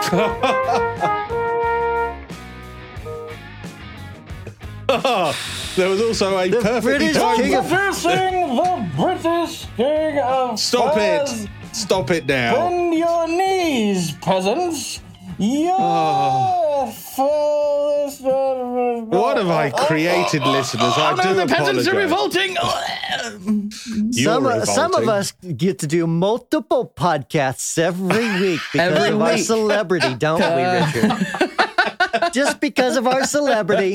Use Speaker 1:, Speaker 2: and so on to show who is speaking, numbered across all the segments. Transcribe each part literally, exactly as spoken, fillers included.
Speaker 1: There was also a
Speaker 2: The
Speaker 1: perfectly
Speaker 2: British
Speaker 1: timed...
Speaker 2: King of-
Speaker 3: Introducing the British King of
Speaker 1: Stop
Speaker 3: Fuzz.
Speaker 1: it! Stop it now.
Speaker 3: Bend your knees, peasants. Your
Speaker 1: Oh.
Speaker 3: fellas-
Speaker 1: What have I created, listeners? I
Speaker 4: Oh
Speaker 1: do
Speaker 4: no, the peasants are
Speaker 1: apologize.
Speaker 4: revolting.
Speaker 1: You're
Speaker 2: Some, uh, some of
Speaker 1: revolting.
Speaker 2: us get to do multiple podcasts every week because
Speaker 4: Every
Speaker 2: of our
Speaker 4: week.
Speaker 2: celebrity, don't we, Richard? Just because of our celebrity.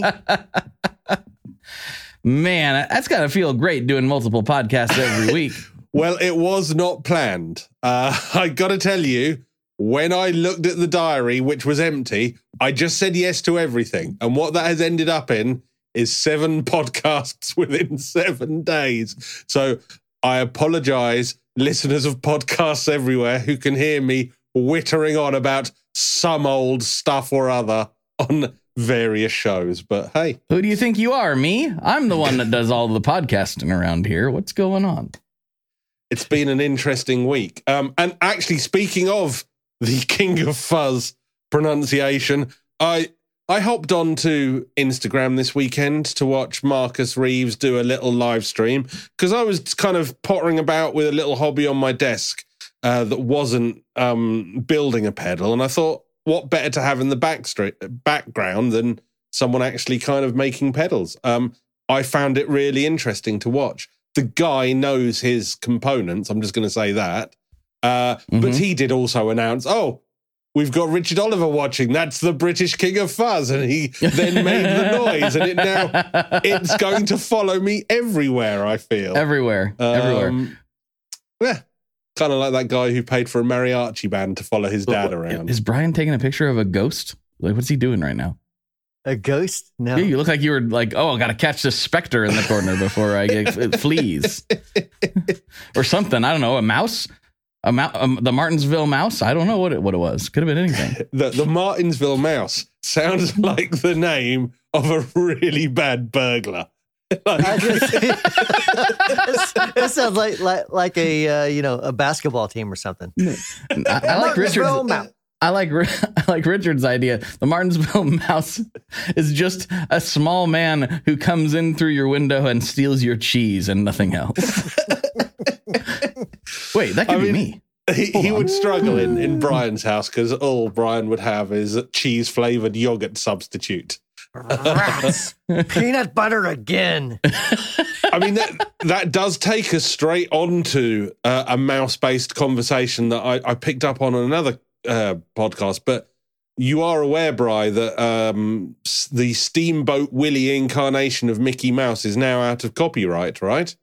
Speaker 4: Man, that's got to feel great doing multiple podcasts every week.
Speaker 1: Well, it was not planned. Uh, I got to tell you, when I looked at the diary, which was empty, I just said yes to everything. And what that has ended up in is seven podcasts within seven days. So I apologize, listeners of podcasts everywhere who can hear me whittering on about some old stuff or other on various shows. But hey,
Speaker 4: Who do you think you are, me? I'm the one that does all the podcasting around here. What's going on?
Speaker 1: it's been an interesting week. Um, and actually, speaking of the King of Fuzz pronunciation, I I hopped onto Instagram this weekend to watch Marcus Reeves do a little live stream because I was kind of pottering about with a little hobby on my desk uh, that wasn't um, building a pedal, and I thought, what better to have in the backstra- background than someone actually kind of making pedals? Um, I found it really interesting to watch. The guy knows his components. I'm just going to say that. Uh,
Speaker 4: Mm-hmm.
Speaker 1: But he did also announce, oh, we've got Richard Oliver watching. That's the British King of Fuzz. And he then made the noise. And it now it's going to follow me everywhere, I feel.
Speaker 4: Everywhere.
Speaker 1: Um,
Speaker 4: everywhere.
Speaker 1: Yeah. Kind of like that guy who paid for a mariachi band to follow his dad around.
Speaker 4: Is Brian taking a picture of a ghost? Like, what's he doing right now?
Speaker 2: A ghost? No.
Speaker 4: Yeah, you look like you were like, oh, I got to catch this specter in the corner before I get it flees. Or something. I don't know. A mouse? A mou- um, the Martinsville mouse? I don't know what it, what it was. Could have been anything.
Speaker 1: The, the Martinsville Mouse sounds like the name of a really bad burglar.
Speaker 2: I just, it sounds like like, like a uh, you know a basketball team or something.
Speaker 4: I, I like Richard's.
Speaker 2: Martinsville Mouse.
Speaker 4: I like I like Richard's idea. The Martinsville Mouse is just a small man who comes in through your window and steals your cheese and nothing else. Wait, that could
Speaker 1: I
Speaker 4: be
Speaker 1: mean,
Speaker 4: me.
Speaker 1: He, he would struggle in, in Brian's house because all Brian would have is a cheese-flavored yogurt substitute.
Speaker 2: Rats, peanut butter again.
Speaker 1: I mean, that that does take us straight onto uh, a mouse-based conversation that I, I picked up on another uh, podcast. But you are aware, Bri, that um, s- the Steamboat Willie incarnation of Mickey Mouse is now out of copyright, right?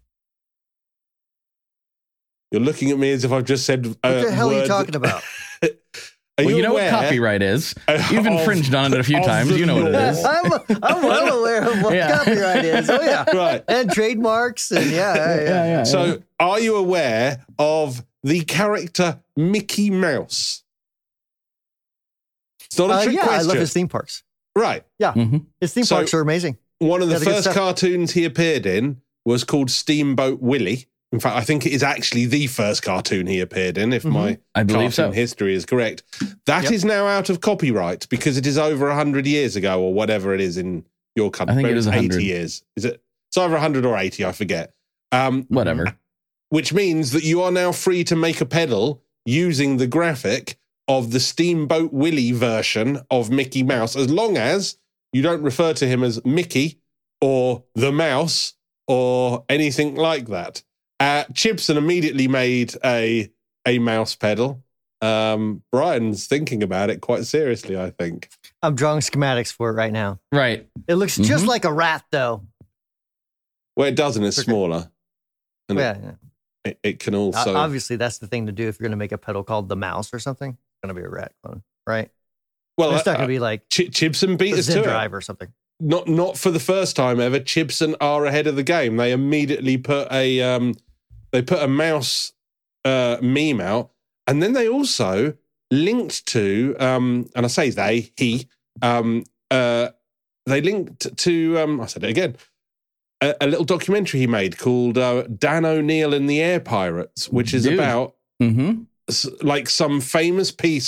Speaker 1: You're looking at me as if I've just said. Uh,
Speaker 2: What the hell are you
Speaker 1: words-
Speaker 2: talking about?
Speaker 1: Are
Speaker 4: Well,
Speaker 1: you,
Speaker 4: you know
Speaker 1: aware
Speaker 4: what copyright is. You've
Speaker 1: of-
Speaker 4: infringed on it a few
Speaker 1: of
Speaker 4: times.
Speaker 1: the
Speaker 4: You know what it
Speaker 1: law?
Speaker 4: is.
Speaker 2: I'm, I'm well aware of what
Speaker 4: Yeah.
Speaker 2: copyright is. Oh yeah,
Speaker 1: Right.
Speaker 2: and trademarks and yeah, yeah, yeah.
Speaker 4: Yeah, yeah.
Speaker 1: So, are you aware of the character Mickey Mouse? It's not a
Speaker 2: Uh,
Speaker 1: trick
Speaker 2: yeah, I
Speaker 1: question.
Speaker 2: love his theme parks.
Speaker 1: Right.
Speaker 2: Yeah,
Speaker 4: Mhm.
Speaker 2: his theme
Speaker 1: So-
Speaker 2: parks are amazing.
Speaker 1: One of the
Speaker 2: Yeah, the good
Speaker 1: first
Speaker 2: stuff.
Speaker 1: cartoons he appeared in was called Steamboat Willie. In fact, I think it is actually the first cartoon he appeared in, if my
Speaker 4: I believe
Speaker 1: cartoon
Speaker 4: so.
Speaker 1: history is correct. That is
Speaker 2: Yep.
Speaker 1: now out of copyright because it is over one hundred years ago or whatever it is in your country.
Speaker 4: I think it
Speaker 1: Maybe
Speaker 4: is
Speaker 1: it's
Speaker 4: one hundred.
Speaker 1: eighty years. Is it? It's either one hundred or eighty, I forget. Um,
Speaker 4: Whatever.
Speaker 1: which means that you are now free to make a pedal using the graphic of the Steamboat Willie version of Mickey Mouse, as long as you don't refer to him as Mickey or the Mouse or anything like that. Uh, Chibson immediately made a a mouse pedal. Um, Brian's thinking about it quite seriously, I think.
Speaker 2: I'm drawing schematics for it right now.
Speaker 4: Right.
Speaker 2: It looks just
Speaker 4: Mhm.
Speaker 2: like a rat, though.
Speaker 1: Well, it doesn't, it's
Speaker 2: Okay.
Speaker 1: smaller. And
Speaker 2: Yeah, yeah.
Speaker 1: it, it can
Speaker 2: O-
Speaker 1: also...
Speaker 2: obviously that's the thing to do if you're going to make a pedal called the mouse or something. It's going to be a rat clone, right?
Speaker 1: well,
Speaker 2: It's not
Speaker 1: uh,
Speaker 2: going to be like
Speaker 1: Ch- Chibson beat
Speaker 2: the
Speaker 1: us to
Speaker 2: Zen
Speaker 1: it.
Speaker 2: Drive or something.
Speaker 1: Not not for the first time ever. Chibson are ahead of the game. They immediately put a um, they put a mouse uh, meme out, and then they also linked to um, and I say they he um, uh, they linked to um, I said it again a, a little documentary he made called uh, Dan O'Neill and the Air Pirates, which is
Speaker 4: Dude.
Speaker 1: about
Speaker 4: Mm-hmm.
Speaker 1: s- like some famous piece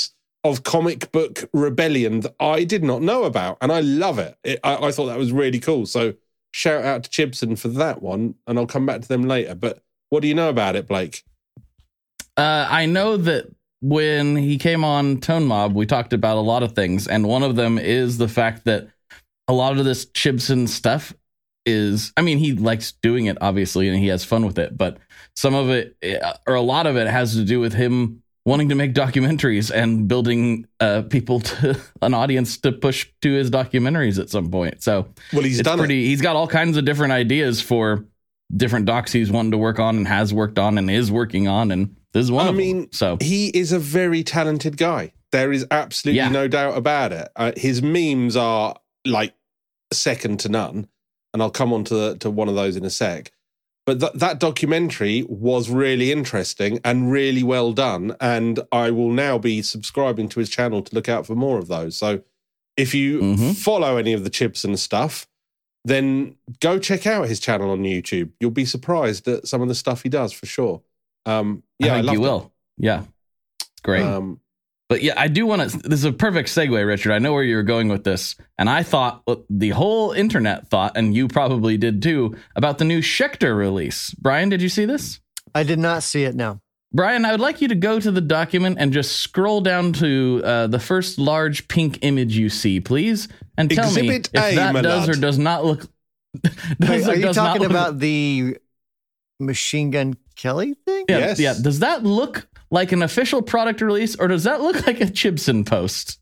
Speaker 1: of comic book rebellion that I did not know about, and I love it. it I, I thought that was really cool. So shout out to Chibson for that one, and I'll come back to them later. But what do you know about it, Blake?
Speaker 4: Uh, I know that when he came on Tone Mob, we talked about a lot of things, and one of them is the fact that a lot of this Chibson stuff is, I mean, he likes doing it, obviously, and he has fun with it, but some of it, or a lot of it, has to do with him wanting to make documentaries and building uh, people to an audience to push to his documentaries at some point. So
Speaker 1: well, he's
Speaker 4: it's
Speaker 1: done
Speaker 4: pretty,
Speaker 1: it.
Speaker 4: He's got all kinds of different ideas for different docs he's wanting to work on and has worked on and is working on. And this is one
Speaker 1: I
Speaker 4: of
Speaker 1: mean,
Speaker 4: them. So
Speaker 1: he is a very talented guy. There is absolutely
Speaker 4: Yeah.
Speaker 1: no doubt about it. Uh, his memes are like second to none. And I'll come on to, the, to one of those in a sec. But th- that documentary was really interesting and really well done. And I will now be subscribing to his channel to look out for more of those. So if you
Speaker 4: Mhm.
Speaker 1: follow any of the Chibson stuff, then go check out his channel on YouTube. You'll be surprised at some of the stuff he does, for sure. Um, yeah,
Speaker 4: I think
Speaker 1: loved
Speaker 4: you
Speaker 1: it.
Speaker 4: will. Yeah. Great.
Speaker 1: Um,
Speaker 4: But yeah, I do want to. This is a perfect segue, Richard. I know where you were going with this. And I thought, the whole internet thought, and you probably did too, about the new Schecter release. Brian, did you see this?
Speaker 2: I did not see it, no.
Speaker 4: Brian, I would like you to go to the document and just scroll down to uh, the first large pink image you see, please. And tell
Speaker 1: Exhibit
Speaker 4: me if
Speaker 1: A,
Speaker 4: that
Speaker 1: my
Speaker 4: does
Speaker 1: lad.
Speaker 4: or does not look. does
Speaker 2: Wait,
Speaker 4: or
Speaker 2: are you
Speaker 4: does not
Speaker 2: talking
Speaker 4: look-
Speaker 2: about the Machine Gun Kelly thing?
Speaker 4: Yeah,
Speaker 1: Yes.
Speaker 4: yeah. Does that look like an official product release, or does that look like a Chibson post?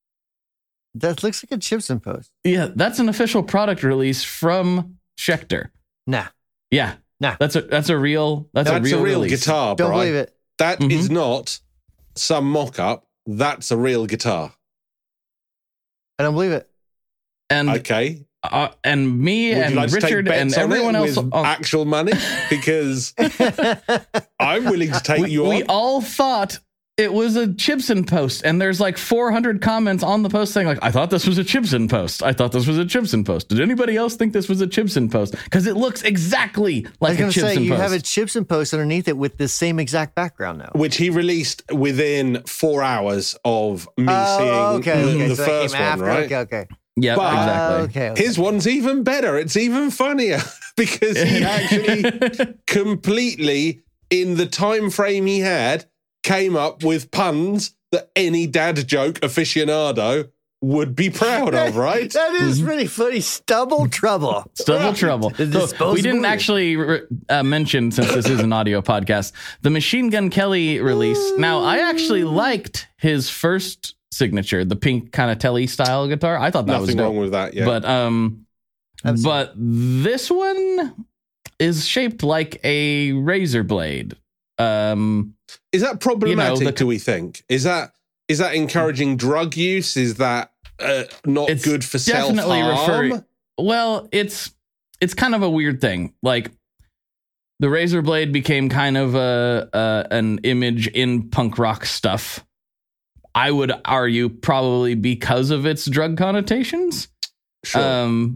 Speaker 2: That looks like a Chibson post.
Speaker 4: Yeah, that's an official product release from Schecter.
Speaker 2: Nah,
Speaker 4: Yeah,
Speaker 2: Nah.
Speaker 4: That's a that's a real that's,
Speaker 1: that's
Speaker 4: a real,
Speaker 1: a real
Speaker 4: release.
Speaker 1: guitar,
Speaker 2: don't
Speaker 1: Bri.
Speaker 2: believe it.
Speaker 1: That is
Speaker 4: Mhm.
Speaker 1: not some mock-up. That's a real guitar.
Speaker 2: I don't believe it.
Speaker 4: And
Speaker 1: Okay.
Speaker 4: uh, and me
Speaker 1: Would
Speaker 4: and
Speaker 1: you like to
Speaker 4: Richard
Speaker 1: take
Speaker 4: and
Speaker 1: bets on
Speaker 4: everyone
Speaker 1: it
Speaker 4: else.
Speaker 1: with
Speaker 4: oh,
Speaker 1: actual money? Because I'm willing to take
Speaker 4: we,
Speaker 1: you
Speaker 4: we
Speaker 1: on.
Speaker 4: all thought it was a Chibson post, and there's like four hundred comments on the post saying like, "I thought this was a Chibson post. I thought this was a Chibson post. Did anybody else think this was a Chibson post? Because it looks exactly
Speaker 2: I
Speaker 4: like
Speaker 2: was
Speaker 4: a
Speaker 2: going to
Speaker 4: Chibson
Speaker 2: say, you
Speaker 4: post."
Speaker 2: have a Chibson post underneath it with the same exact background now.
Speaker 1: Which he released within four hours of me
Speaker 2: Oh,
Speaker 1: seeing
Speaker 2: okay,
Speaker 1: the,
Speaker 2: okay.
Speaker 1: the
Speaker 2: so that
Speaker 1: first
Speaker 2: came
Speaker 1: one,
Speaker 2: after.
Speaker 1: right?
Speaker 2: Okay, okay.
Speaker 4: Yeah,
Speaker 1: But-
Speaker 4: exactly.
Speaker 2: Okay, okay.
Speaker 1: His one's even better. It's even funnier because he actually completely, in the time frame he had, came up with puns that any dad joke aficionado would be proud of, right?
Speaker 2: That is really funny. Stubble trouble.
Speaker 4: Double trouble.
Speaker 2: The
Speaker 4: So
Speaker 2: disposable
Speaker 4: we didn't
Speaker 2: ear.
Speaker 4: actually uh, mention, since this is an audio podcast, the Machine Gun Kelly release. Now, I actually liked his first signature, the pink kind of Telly style guitar. I thought that was
Speaker 1: Nothing
Speaker 4: dope.
Speaker 1: wrong with that, yeah.
Speaker 4: But um,
Speaker 2: I've seen
Speaker 4: but this one is shaped like a razor blade. Um,
Speaker 1: Is that problematic,
Speaker 4: the-
Speaker 1: do we think? Is that is that encouraging drug use? Is that uh, not
Speaker 4: It's
Speaker 1: good for
Speaker 4: definitely
Speaker 1: self-harm?
Speaker 4: referring- well, it's it's kind of a weird thing. Like the razor blade became kind of a, a an image in punk rock stuff. I would argue probably because of its drug connotations.
Speaker 1: Sure.
Speaker 4: Um,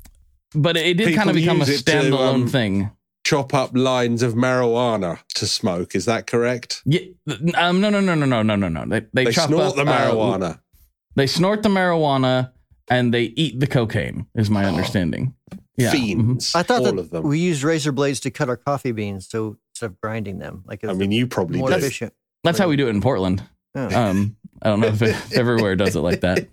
Speaker 4: but it did
Speaker 1: People
Speaker 4: kind of become a
Speaker 1: use it to,
Speaker 4: standalone
Speaker 1: um,
Speaker 4: thing.
Speaker 1: Chop up lines of marijuana to smoke. Is that correct?
Speaker 4: Yeah, um, no, no, no, no, no, no, no, no. They they,
Speaker 1: They
Speaker 4: chop
Speaker 1: snort
Speaker 4: up,
Speaker 1: the
Speaker 4: uh,
Speaker 1: marijuana.
Speaker 4: they snort the marijuana and they eat the cocaine. Is my understanding. Yeah. mhm.
Speaker 1: Fiends.
Speaker 2: I thought
Speaker 1: all
Speaker 2: that
Speaker 1: of them.
Speaker 2: we used razor blades to cut our coffee beans, so instead of grinding them, like it's
Speaker 1: I mean, you probably
Speaker 2: more
Speaker 1: do.
Speaker 2: efficient.
Speaker 4: That's how we do it in Portland.
Speaker 2: Oh.
Speaker 4: Um, I don't know if, it, if everywhere does it like that.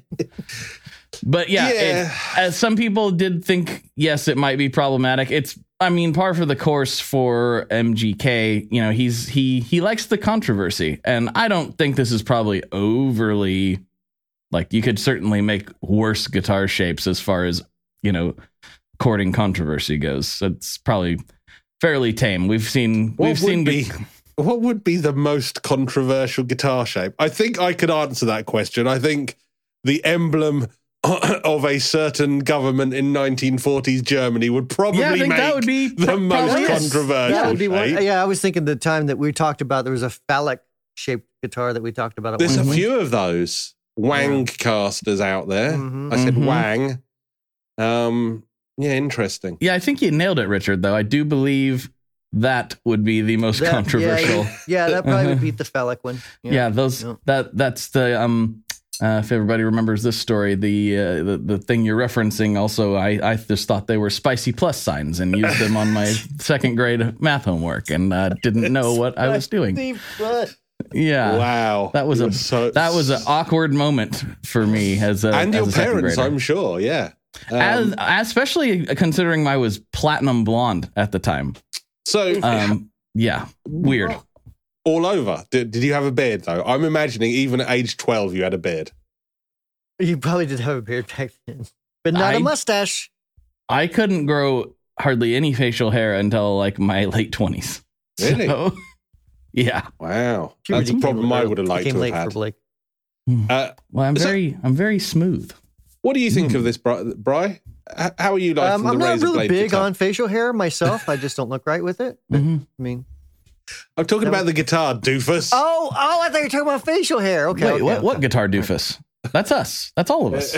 Speaker 4: But yeah,
Speaker 1: Yeah.
Speaker 4: It, as some people did think, yes, it might be problematic. It's, I mean, par for the course for M G K. You know, he's he he likes the controversy, and I don't think this is probably overly. Like, you could certainly make worse guitar shapes as far as, you know, courting controversy goes. So it's probably fairly tame. We've seen
Speaker 1: What
Speaker 4: we've
Speaker 1: would
Speaker 4: seen
Speaker 1: be what would be the most controversial guitar shape? I think I could answer that question. I think the emblem of a certain government in nineteen forties Germany would probably
Speaker 4: Yeah, I think
Speaker 1: make
Speaker 4: that would be
Speaker 1: the
Speaker 4: pro-
Speaker 1: most
Speaker 4: probably is.
Speaker 1: controversial
Speaker 2: That would be one.
Speaker 1: shape.
Speaker 2: Yeah, I was thinking the time that we talked about, there was a phallic shaped guitar that we talked about. At
Speaker 1: There's
Speaker 2: one
Speaker 1: a
Speaker 2: point.
Speaker 1: few of those Wang casters out there.
Speaker 2: Mhm.
Speaker 1: I said
Speaker 4: Mhm.
Speaker 1: Wang. Um, yeah, interesting.
Speaker 4: Yeah, I think you nailed it, Richard, though. I do believe that would be the most
Speaker 2: That-
Speaker 4: controversial.
Speaker 2: Yeah, yeah, that probably would beat the phallic one.
Speaker 4: Yeah, those
Speaker 2: Yeah.
Speaker 4: that that's the um. Uh, if everybody remembers this story, the, uh, the the thing you're referencing, also, I, I just thought they were spicy plus signs and used them on my second grade math homework and uh, didn't know what I was doing.
Speaker 2: Deep blood.
Speaker 4: Yeah,
Speaker 1: Wow.
Speaker 4: that was
Speaker 1: You're
Speaker 4: a
Speaker 1: so-
Speaker 4: that was an awkward moment for me as a
Speaker 1: and
Speaker 4: as
Speaker 1: your
Speaker 4: a second
Speaker 1: parents,
Speaker 4: grader.
Speaker 1: I'm sure. Yeah. Um,
Speaker 4: As, especially considering I was platinum blonde at the time.
Speaker 1: so
Speaker 4: Um, yeah, weird.
Speaker 1: all over. Did, did you have a beard though? I'm imagining even at age twelve you had a beard.
Speaker 2: You probably did have a beard back then, but not a
Speaker 4: I-
Speaker 2: mustache.
Speaker 4: I couldn't grow hardly any facial hair until like my late twenties.
Speaker 1: Really?
Speaker 4: So, yeah.
Speaker 1: Wow.
Speaker 2: Puberty
Speaker 1: That's a
Speaker 2: came
Speaker 1: problem I
Speaker 2: early-
Speaker 1: would have liked
Speaker 2: came
Speaker 1: to
Speaker 2: late
Speaker 1: have
Speaker 2: for
Speaker 1: had.
Speaker 2: Blake.
Speaker 1: Uh,
Speaker 4: Well, I'm
Speaker 1: So-
Speaker 4: very, I'm very smooth.
Speaker 1: what do you think
Speaker 4: Hmm.
Speaker 1: of this, Bri? Bri? H- How are you liking
Speaker 2: Um,
Speaker 1: the
Speaker 2: I'm not
Speaker 1: razor
Speaker 2: really
Speaker 1: blade
Speaker 2: big
Speaker 1: guitar?
Speaker 2: on facial hair myself. I just don't look right with it.
Speaker 4: Mhm.
Speaker 2: I mean,
Speaker 1: I'm talking
Speaker 2: No.
Speaker 1: about the guitar, doofus.
Speaker 2: oh, oh, I thought you were talking about facial hair. Okay,
Speaker 4: Wait,
Speaker 2: okay,
Speaker 4: what?
Speaker 2: okay.
Speaker 4: What guitar doofus? That's us. That's all of us.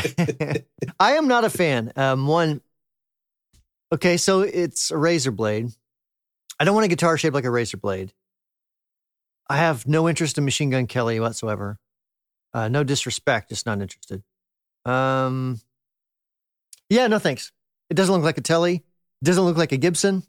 Speaker 2: I am not a fan. Um, one, okay, so it's a razor blade. I don't want a guitar shaped like a razor blade. I have no interest in Machine Gun Kelly whatsoever. Uh, no disrespect, just not interested. Um, yeah, no thanks. It doesn't look like a Telly. It doesn't look like a Gibson.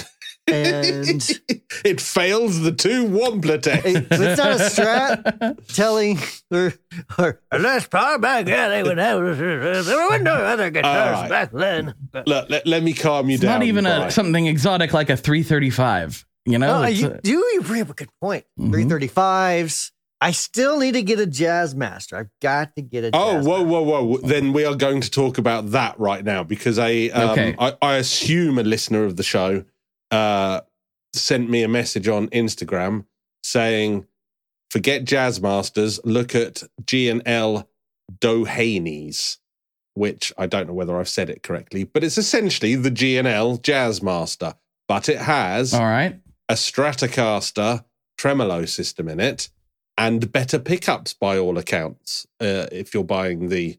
Speaker 2: And
Speaker 1: it fails the two Wampler test.
Speaker 2: it- it's not a Strat, Telly, or, or
Speaker 3: That's probably back then. They would have. There were no other guitars
Speaker 1: All right.
Speaker 3: back then.
Speaker 1: Look, let, let me calm you
Speaker 4: It's
Speaker 1: down.
Speaker 4: not even
Speaker 1: Bri.
Speaker 4: a something exotic like a three thirty-five. You know,
Speaker 2: Oh,
Speaker 4: It's
Speaker 2: you
Speaker 4: a-
Speaker 2: do. You bring up a good point.
Speaker 4: Mhm.
Speaker 2: three thirty-fives. I still need to get a Jazz Master. I've got to get a.
Speaker 1: Oh,
Speaker 2: Jazz
Speaker 1: whoa,
Speaker 2: Master.
Speaker 1: whoa, whoa! Then we are going to talk about that right now because I, um,
Speaker 4: Okay.
Speaker 1: I, I assume a listener of the show uh, sent me a message on Instagram saying, "Forget Jazz Masters. Look at G and L Doheny's," which I don't know whether I've said it correctly, but it's essentially the G and L Jazz Master, but it has
Speaker 4: all right.
Speaker 1: a Stratocaster tremolo system in it and better pickups by all accounts uh, if you're buying the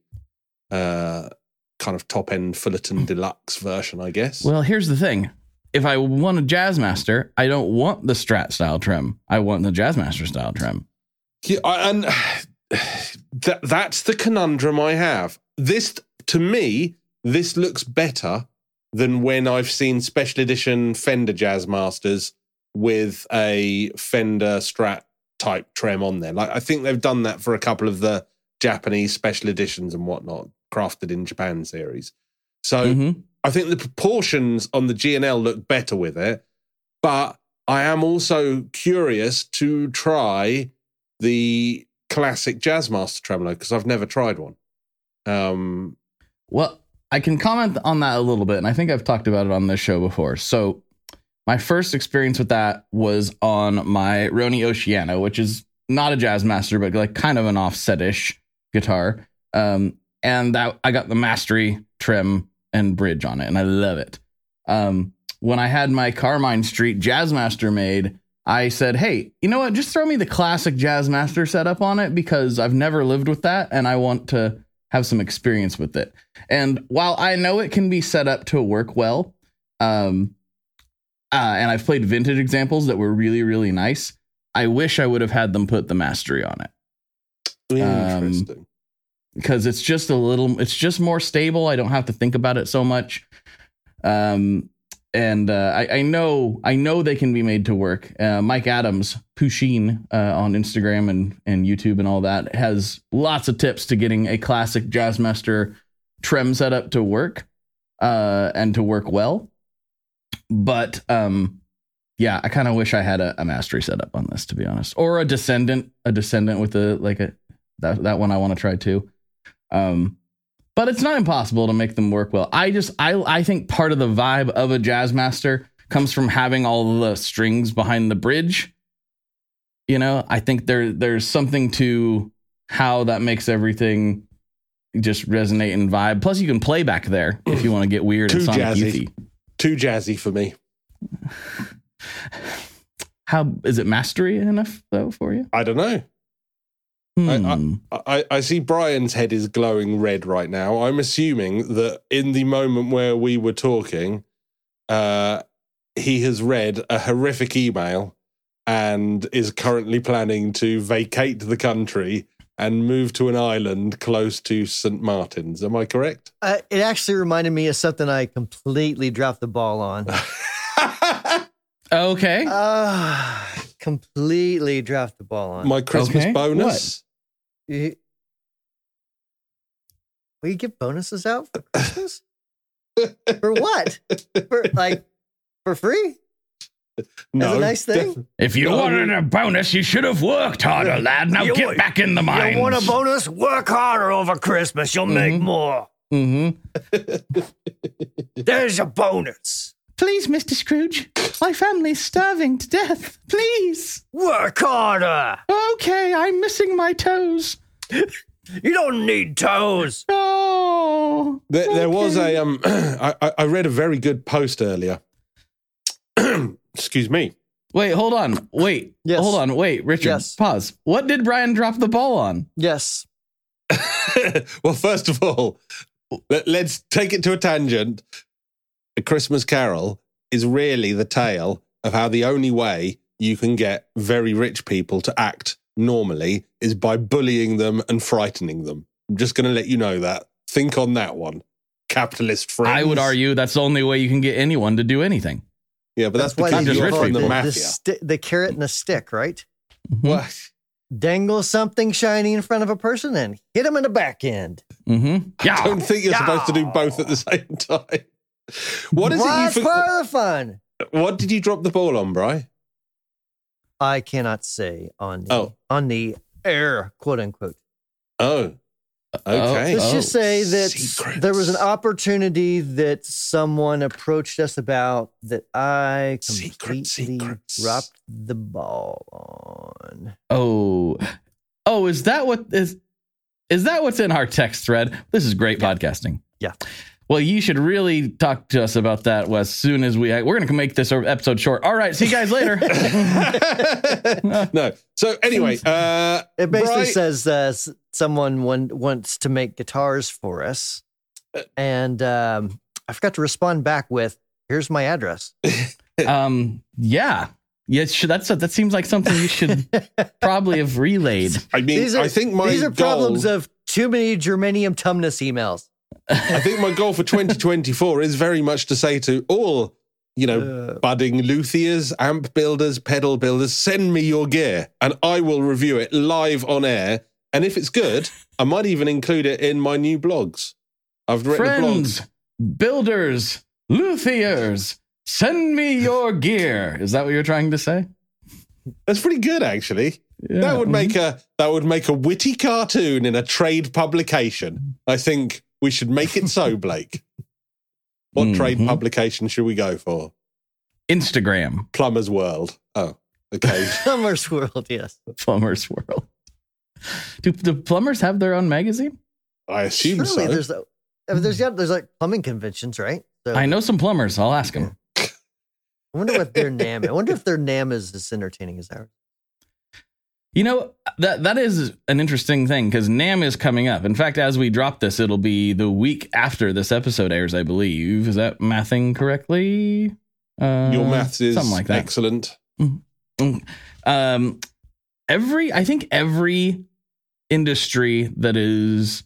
Speaker 1: uh, kind of top end Fullerton Deluxe version, I guess.
Speaker 4: Well, here's the thing. If I want a Jazzmaster, I don't want the Strat style trim. I want the Jazzmaster style trim.
Speaker 1: Yeah, I- and that, that's the conundrum I have. This, to me, this looks better than when I've seen special edition Fender Jazz Masters with a Fender Strat type trem on there. Like, I think they've done that for a couple of the Japanese special editions and whatnot, crafted in Japan series. So
Speaker 4: Mhm.
Speaker 1: I think the proportions on the G and L look better with it, but I am also curious to try the classic Jazzmaster tremolo because I've never tried one. Um,
Speaker 4: Well, I can comment on that a little bit, and I think I've talked about it on this show before. So, my first experience with that was on my Roni Oceano, which is not a Jazzmaster, but like kind of an offset-ish guitar. Um, and that I got the Mastery trim and bridge on it, and I love it. Um, when I had my Carmine Street Jazzmaster made, I said, hey, you know what? Just throw me the classic Jazzmaster setup on it because I've never lived with that, and I want to have some experience with it. And while I know it can be set up to work well, um, uh, and I've played vintage examples that were really, really nice, I wish I would have had them put the Mastery on it.
Speaker 1: interesting.
Speaker 4: Because it's just a little, it's just more stable. I don't have to think about it so much. Um, and uh, I, I know, I know they can be made to work. Uh, Mike Adams, Pusheen, uh, on Instagram and, and YouTube and all that, has lots of tips to getting a classic Jazzmaster trem setup to work, uh, and to work well. But um, yeah, I kind of wish I had a, a Mastery setup on this, to be honest, or a Descendant, a Descendant with a like a that that one I want to try too. Um, but it's not impossible to make them work well. I just I I think part of the vibe of a Jazzmaster comes from having all the strings behind the bridge. You know, I think there there's something to how that makes everything just resonate and vibe. Plus, you can play back there if you want to get weird
Speaker 1: Too
Speaker 4: and Sonic
Speaker 1: jazzy.
Speaker 4: Youthy.
Speaker 1: Too jazzy for me.
Speaker 4: How is it mastery enough though for you?
Speaker 1: I don't know.
Speaker 4: Hmm.
Speaker 1: I, I see Brian's head is glowing red right now. I'm assuming that in the moment where we were talking, uh, he has read a horrific email and is currently planning to vacate the country and move to an island close to Saint Martin's. Am I correct?
Speaker 2: Uh, it actually reminded me of something I completely dropped the ball on.
Speaker 4: Okay.
Speaker 2: Uh, completely dropped the ball on.
Speaker 1: My Christmas
Speaker 4: Okay,
Speaker 1: bonus?
Speaker 2: You, will you give bonuses out for Christmas? For what? For like for free?
Speaker 1: No.
Speaker 2: As a nice thing?
Speaker 1: def-
Speaker 4: If you
Speaker 1: No.
Speaker 4: wanted a bonus, you should have worked harder, lad. Now
Speaker 2: You
Speaker 4: get
Speaker 2: want-
Speaker 4: back in the mines.
Speaker 2: You want a bonus? Work harder over Christmas. You'll make
Speaker 4: Mhm.
Speaker 2: more.
Speaker 4: Mm-hmm.
Speaker 2: There's a bonus.
Speaker 4: Please, Mister Scrooge. My family's starving to death. Please.
Speaker 2: Work harder.
Speaker 4: Okay, I'm missing my toes.
Speaker 2: You don't need toes.
Speaker 4: No.
Speaker 1: There, there was
Speaker 4: Okay.
Speaker 1: a um. I, I- I read a very good post earlier. Excuse me.
Speaker 4: Wait, hold on. Wait.
Speaker 2: Yes.
Speaker 4: Hold on. Wait, Richard.
Speaker 2: Yes.
Speaker 4: Pause. What did Brian drop the ball on?
Speaker 2: Yes.
Speaker 1: Well, first of all, let, let's take it to a tangent. A Christmas Carol is really the tale of how the only way you can get very rich people to act normally is by bullying them and frightening them. I'm just going to let you know that. Think on that one. Capitalist friends.
Speaker 4: I would argue that's the only way you can get anyone to do anything.
Speaker 1: Yeah, but that's,
Speaker 2: why
Speaker 1: because
Speaker 4: they
Speaker 1: you're
Speaker 4: call
Speaker 1: from
Speaker 4: it
Speaker 1: the,
Speaker 2: the,
Speaker 1: mafia.
Speaker 2: the, sti- the carrot and the stick, right?
Speaker 1: What?
Speaker 2: Dangle something shiny in front of a person and hit him in the back end.
Speaker 4: Mm-hmm.
Speaker 1: I
Speaker 4: Yeah.
Speaker 1: don't think you're supposed to do both at the same time. What is
Speaker 2: What's
Speaker 1: it you
Speaker 2: part of the fun?
Speaker 1: What did you drop the ball on, Bri?
Speaker 2: I cannot say on the,
Speaker 1: Oh.
Speaker 2: on the air, quote unquote.
Speaker 1: Oh. Okay.
Speaker 2: Let's
Speaker 4: Oh.
Speaker 2: just say that
Speaker 1: Secrets.
Speaker 2: there was an opportunity that someone approached us about that I
Speaker 1: Secret
Speaker 2: completely
Speaker 1: secrets.
Speaker 2: dropped the ball on.
Speaker 4: Oh. Oh, is that what is is that what's in our text thread? This is great podcasting.
Speaker 2: Yeah.
Speaker 4: Well, you should really talk to us about that as soon as we we're going to make this episode short. All right, see you guys later.
Speaker 1: No. So anyway, uh,
Speaker 2: It basically
Speaker 1: Bri-
Speaker 2: says uh, s- someone one, wants to make guitars for us. And um, I forgot to respond back with, here's my address.
Speaker 4: um, yeah, yeah. Should, that's that seems like something you should probably have relayed.
Speaker 1: I mean,
Speaker 2: These are,
Speaker 1: I think my
Speaker 2: these are
Speaker 1: goal,
Speaker 2: problems of too many germanium tumnus emails.
Speaker 1: I think my goal for twenty twenty-four is very much to say to all, you know,
Speaker 2: Uh,
Speaker 1: budding luthiers, amp builders, pedal builders, send me your gear and I will review it live on air. And if it's good, I might even include it in my new blogs. I've written
Speaker 4: Friends,
Speaker 1: a
Speaker 4: builders, luthiers, send me your gear. Is that what you're trying to say?
Speaker 1: blog. That's pretty good, actually.
Speaker 4: Yeah.
Speaker 1: That would make a that would make a witty cartoon in a trade publication. I think we should make it so, Blake. What trade
Speaker 4: Mhm.
Speaker 1: publication should we go for?
Speaker 4: Instagram,
Speaker 1: Plumber's World. Oh, okay.
Speaker 2: Summer's World, yes.
Speaker 4: Plumbers World. Do, do plumbers have their own magazine?
Speaker 1: I assume
Speaker 2: Surely
Speaker 1: so.
Speaker 2: there's, a, I mean, there's, got, there's like plumbing conventions, right? So
Speaker 4: I know some plumbers. I'll ask them.
Speaker 2: I wonder what their NAM. I wonder if their NAM is as entertaining as ours.
Speaker 4: You know, that that is an interesting thing because NAMM is coming up. In fact, as we drop this, it'll be the week after this episode airs, I believe. Is that mathing correctly? Uh,
Speaker 1: Your maths is
Speaker 4: something like that.
Speaker 1: excellent.
Speaker 4: Um, every, I think every industry that is,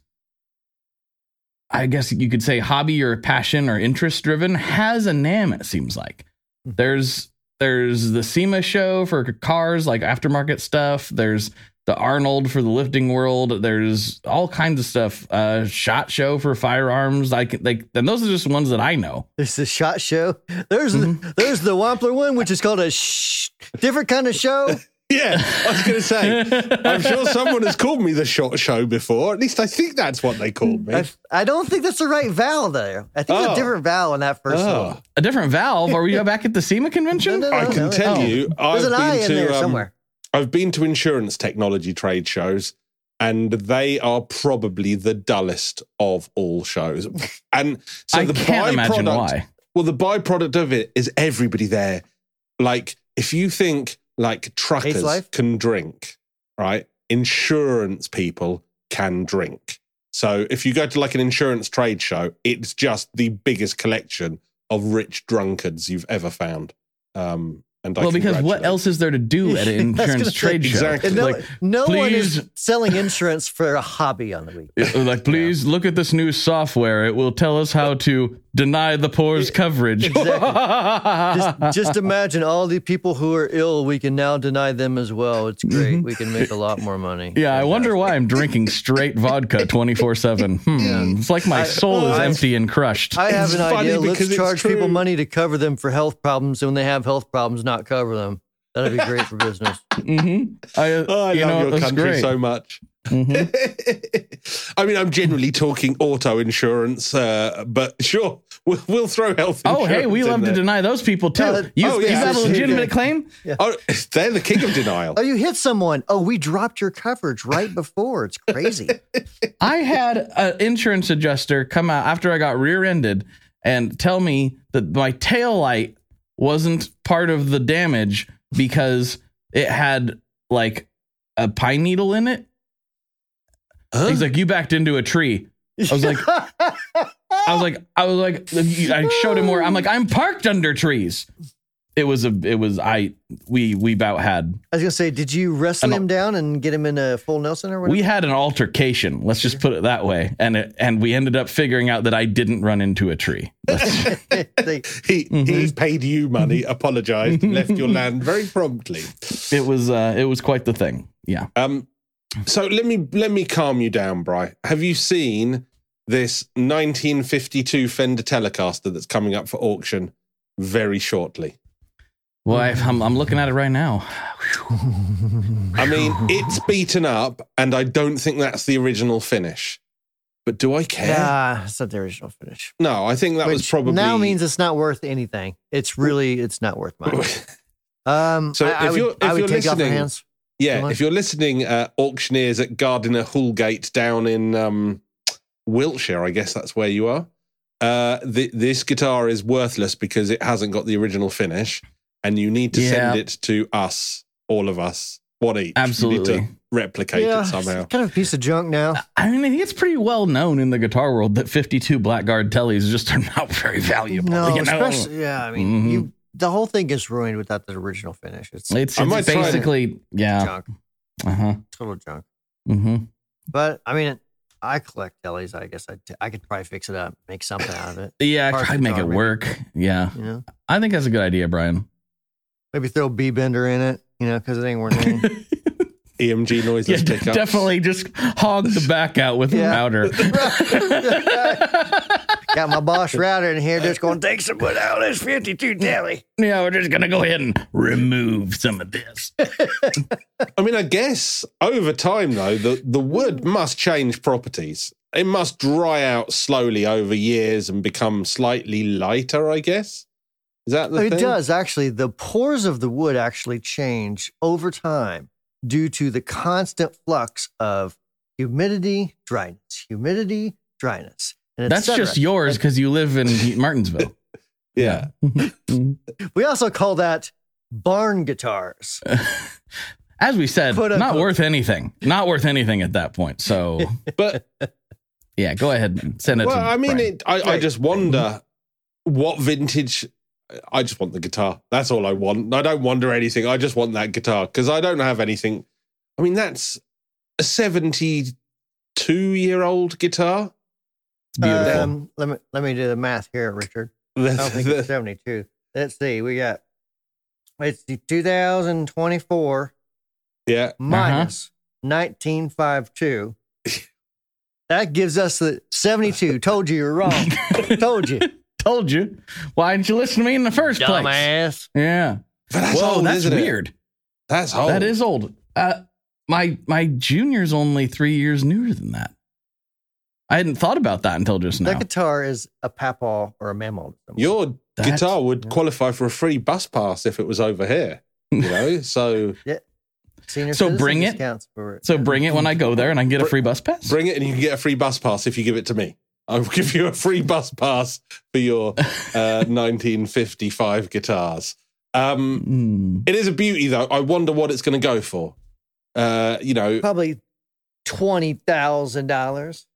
Speaker 4: I guess you could say hobby or passion or interest driven has a NAMM, it seems like. There's there's the SEMA show for cars, like aftermarket stuff. There's the Arnold for the lifting world. There's all kinds of stuff. Uh, SHOT Show for firearms. Like, like, and those are just ones that I know.
Speaker 2: There's the SHOT Show. There's
Speaker 1: Mm-hmm.
Speaker 2: the, there's the Wampler one, which is called a sh- different kind of show.
Speaker 1: Yeah, I was going to say, I'm sure someone has called me the shot show before. At least I think that's what they called me.
Speaker 2: I, I don't think that's the right vowel there. I think it's
Speaker 1: Oh.
Speaker 2: a different vowel in that first
Speaker 1: Oh.
Speaker 2: one.
Speaker 4: A different valve. Are we back at the SEMA convention?
Speaker 2: No, no,
Speaker 1: I can
Speaker 2: no,
Speaker 1: tell
Speaker 2: no.
Speaker 1: you, I've
Speaker 2: There's an I
Speaker 1: been
Speaker 2: in
Speaker 1: to
Speaker 2: there
Speaker 1: um,
Speaker 2: somewhere.
Speaker 1: I've been to insurance technology trade shows, and they are probably the dullest of all shows. And so
Speaker 4: I
Speaker 1: the
Speaker 4: can't imagine
Speaker 1: byproduct,
Speaker 4: why.
Speaker 1: well, the byproduct of it is everybody there. Like, if you think like truckers
Speaker 2: life?
Speaker 1: can drink, right? Insurance people can drink. So if you go to like an insurance trade show, it's just the biggest collection of rich drunkards you've ever found. Um, and I
Speaker 4: well, because what
Speaker 1: congratulate
Speaker 4: else is there to do at an
Speaker 2: I was
Speaker 4: insurance
Speaker 2: gonna say,
Speaker 4: trade show?
Speaker 1: exactly.
Speaker 2: And no,
Speaker 4: Like,
Speaker 2: no one
Speaker 4: please-
Speaker 2: is selling insurance for a hobby on the week.
Speaker 4: Yeah, like, please look at this new software. It will tell us how to deny the poor's coverage.
Speaker 2: Just, just imagine all the people who are ill. We can now deny them as well. It's great. We can make a lot more money.
Speaker 4: Yeah, I wonder why I'm drinking straight vodka twenty-four seven. Hmm. It's like my soul is
Speaker 2: I-
Speaker 4: empty and crushed.
Speaker 2: I have
Speaker 1: It's
Speaker 2: an
Speaker 1: funny
Speaker 2: idea. Let's
Speaker 1: because it's
Speaker 2: charge people
Speaker 1: true.
Speaker 2: money to cover them for health problems, and when they have health problems, not cover them. That'd be great for business.
Speaker 4: Mm-hmm. I, uh,
Speaker 1: Oh, I
Speaker 4: you
Speaker 1: love
Speaker 4: know,
Speaker 1: your
Speaker 4: that's
Speaker 1: country
Speaker 4: great.
Speaker 1: so much.
Speaker 4: Mhm.
Speaker 1: I mean, I'm generally talking auto insurance, uh, but sure, we'll, we'll throw health insurance.
Speaker 4: Oh, hey, we
Speaker 1: in
Speaker 4: love to
Speaker 1: there.
Speaker 4: deny those people too.
Speaker 2: Uh,
Speaker 4: you,
Speaker 1: oh,
Speaker 4: you
Speaker 1: yeah,
Speaker 4: got a
Speaker 1: absolutely.
Speaker 4: legitimate claim?
Speaker 1: Oh, they're the king of denial.
Speaker 2: Oh, you hit someone. Oh, we dropped your coverage right before. It's crazy.
Speaker 4: I had an insurance adjuster come out after I got rear-ended and tell me that my tail light wasn't part of the damage because it had like a pine needle in it.
Speaker 1: Huh?
Speaker 4: He's like, you backed into a tree. I was like, I was like, I was like, I showed him where I'm like, I'm parked under trees. It was a, it was, I, we, we about had,
Speaker 2: I was gonna say, did you wrestle
Speaker 4: An-
Speaker 2: him down and get him in a full Nelson or whatever?
Speaker 4: we had an altercation. Let's just put it that way. And it, and we ended up figuring out that I didn't run into a tree.
Speaker 2: They-
Speaker 1: He
Speaker 4: Mm-hmm.
Speaker 1: he paid you money, apologized, and left your land very promptly.
Speaker 4: It was, uh, it was quite the thing. Yeah.
Speaker 1: Um, so let me let me calm you down, Bri. Have you seen this nineteen fifty-two Fender Telecaster that's coming up for auction very shortly?
Speaker 4: Well, I, I'm, I'm looking at it right now.
Speaker 1: I mean, it's beaten up, and I don't think that's the original finish. But do I care?
Speaker 2: Nah, it's not the original finish.
Speaker 1: No, I think that was
Speaker 2: Which
Speaker 1: probably
Speaker 2: now means it's not worth anything. It's really, it's not worth money. Um,
Speaker 1: So
Speaker 2: I, I
Speaker 1: if
Speaker 2: would,
Speaker 1: you're- if
Speaker 2: I would
Speaker 1: you're
Speaker 2: take off your
Speaker 1: listening-
Speaker 2: hands.
Speaker 1: Yeah,
Speaker 2: Come on.
Speaker 1: if you're listening, uh, auctioneers at Gardiner Hoolgate down in um, Wiltshire, I guess that's where you are. Uh, th- this guitar is worthless because it hasn't got the original finish, and you need to
Speaker 4: Yeah.
Speaker 1: send it to us, all of us, one each.
Speaker 4: Absolutely.
Speaker 1: You need to replicate
Speaker 2: Yeah,
Speaker 1: it somehow.
Speaker 2: it's kind of a piece of junk now.
Speaker 4: I mean, I think it's pretty well known in the guitar world that fifty-two Blackguard tellies just are not very valuable.
Speaker 2: No,
Speaker 4: you know?
Speaker 2: especially yeah. I mean,
Speaker 4: Mhm.
Speaker 2: you the whole thing is ruined without the original finish. It's
Speaker 4: It's,
Speaker 1: I
Speaker 4: it's
Speaker 1: might try it.
Speaker 4: basically, yeah.
Speaker 2: junk,
Speaker 4: Uh-huh.
Speaker 2: total junk.
Speaker 4: Mm-hmm.
Speaker 2: But I mean, I collect delis. I guess I I could probably fix it up, make something out of it.
Speaker 4: Yeah,
Speaker 2: Parts
Speaker 4: I'd make it
Speaker 2: guitar, maybe.
Speaker 4: work. Yeah.
Speaker 2: You know,
Speaker 4: I think that's a good idea, Brian.
Speaker 2: maybe throw a B bender in it. You know, because it ain't worth anything.
Speaker 1: E M G
Speaker 4: Yeah,
Speaker 1: noiseless
Speaker 4: de-
Speaker 1: pickups.
Speaker 4: definitely just hog the back out with
Speaker 2: Yeah.
Speaker 4: a router.
Speaker 2: Got my boss router in here, just going to take some wood out of this fifty-two deli.
Speaker 4: Yeah, we're just going to go ahead and remove some of this.
Speaker 1: I mean, I guess over time, though, the, the wood must change properties. It must dry out slowly over years and become slightly lighter, I guess. Is that the
Speaker 2: It
Speaker 1: thing?
Speaker 2: does actually. The pores of the wood actually change over time due to the constant flux of humidity, dryness, humidity, dryness. And et
Speaker 4: That's
Speaker 2: cetera.
Speaker 4: just yours because you live in Martinsville.
Speaker 1: Yeah.
Speaker 2: We also call that barn guitars.
Speaker 4: As we said,
Speaker 2: Quote,
Speaker 4: not
Speaker 2: unquote.
Speaker 4: worth anything. Not worth anything at that point. So,
Speaker 1: But,
Speaker 4: yeah, go ahead and send it
Speaker 1: well,
Speaker 4: to
Speaker 1: I mean,
Speaker 4: Brian.
Speaker 1: it, I, I
Speaker 2: Right.
Speaker 1: just wonder what vintage. I just want the guitar. That's all I want. I don't wonder anything. I just want that guitar because I don't have anything. I mean, that's a seventy-two-year-old guitar.
Speaker 4: It's beautiful.
Speaker 2: Um, let me let me do the math here, Richard. I don't think it's seventy-two. Let's see. We got it's the two thousand twenty-four
Speaker 1: yeah.
Speaker 2: minus nineteen fifty-two. That gives us the seventy-two. Told you you're wrong. Told you.
Speaker 4: Told you. Why didn't you listen to me in the first place?
Speaker 2: Dumbass.
Speaker 4: Yeah.
Speaker 1: But that's
Speaker 4: Whoa,
Speaker 1: old,
Speaker 4: that's
Speaker 1: isn't it?
Speaker 4: weird.
Speaker 1: That's old.
Speaker 4: That is old. Uh, my my junior's only three years newer than that. I hadn't thought about that until just now.
Speaker 2: That guitar is a papaw or a mammal.
Speaker 1: Your
Speaker 4: That's-
Speaker 1: guitar would
Speaker 2: yeah.
Speaker 1: qualify for a free bus pass if it was over here. You know, so
Speaker 2: Senior
Speaker 4: So
Speaker 2: citizen
Speaker 4: bring it.
Speaker 2: discounts for it.
Speaker 4: So bring it when I go there and I can get a
Speaker 1: Br-
Speaker 4: free bus pass.
Speaker 1: bring it and you can get a free bus pass if you give it to me. I'll give you a free bus pass for your uh, nineteen fifty-five guitars. Um,
Speaker 4: Hmm.
Speaker 1: it is a beauty, though. I wonder what it's going to go for. Uh, you know,
Speaker 2: Probably twenty thousand dollars.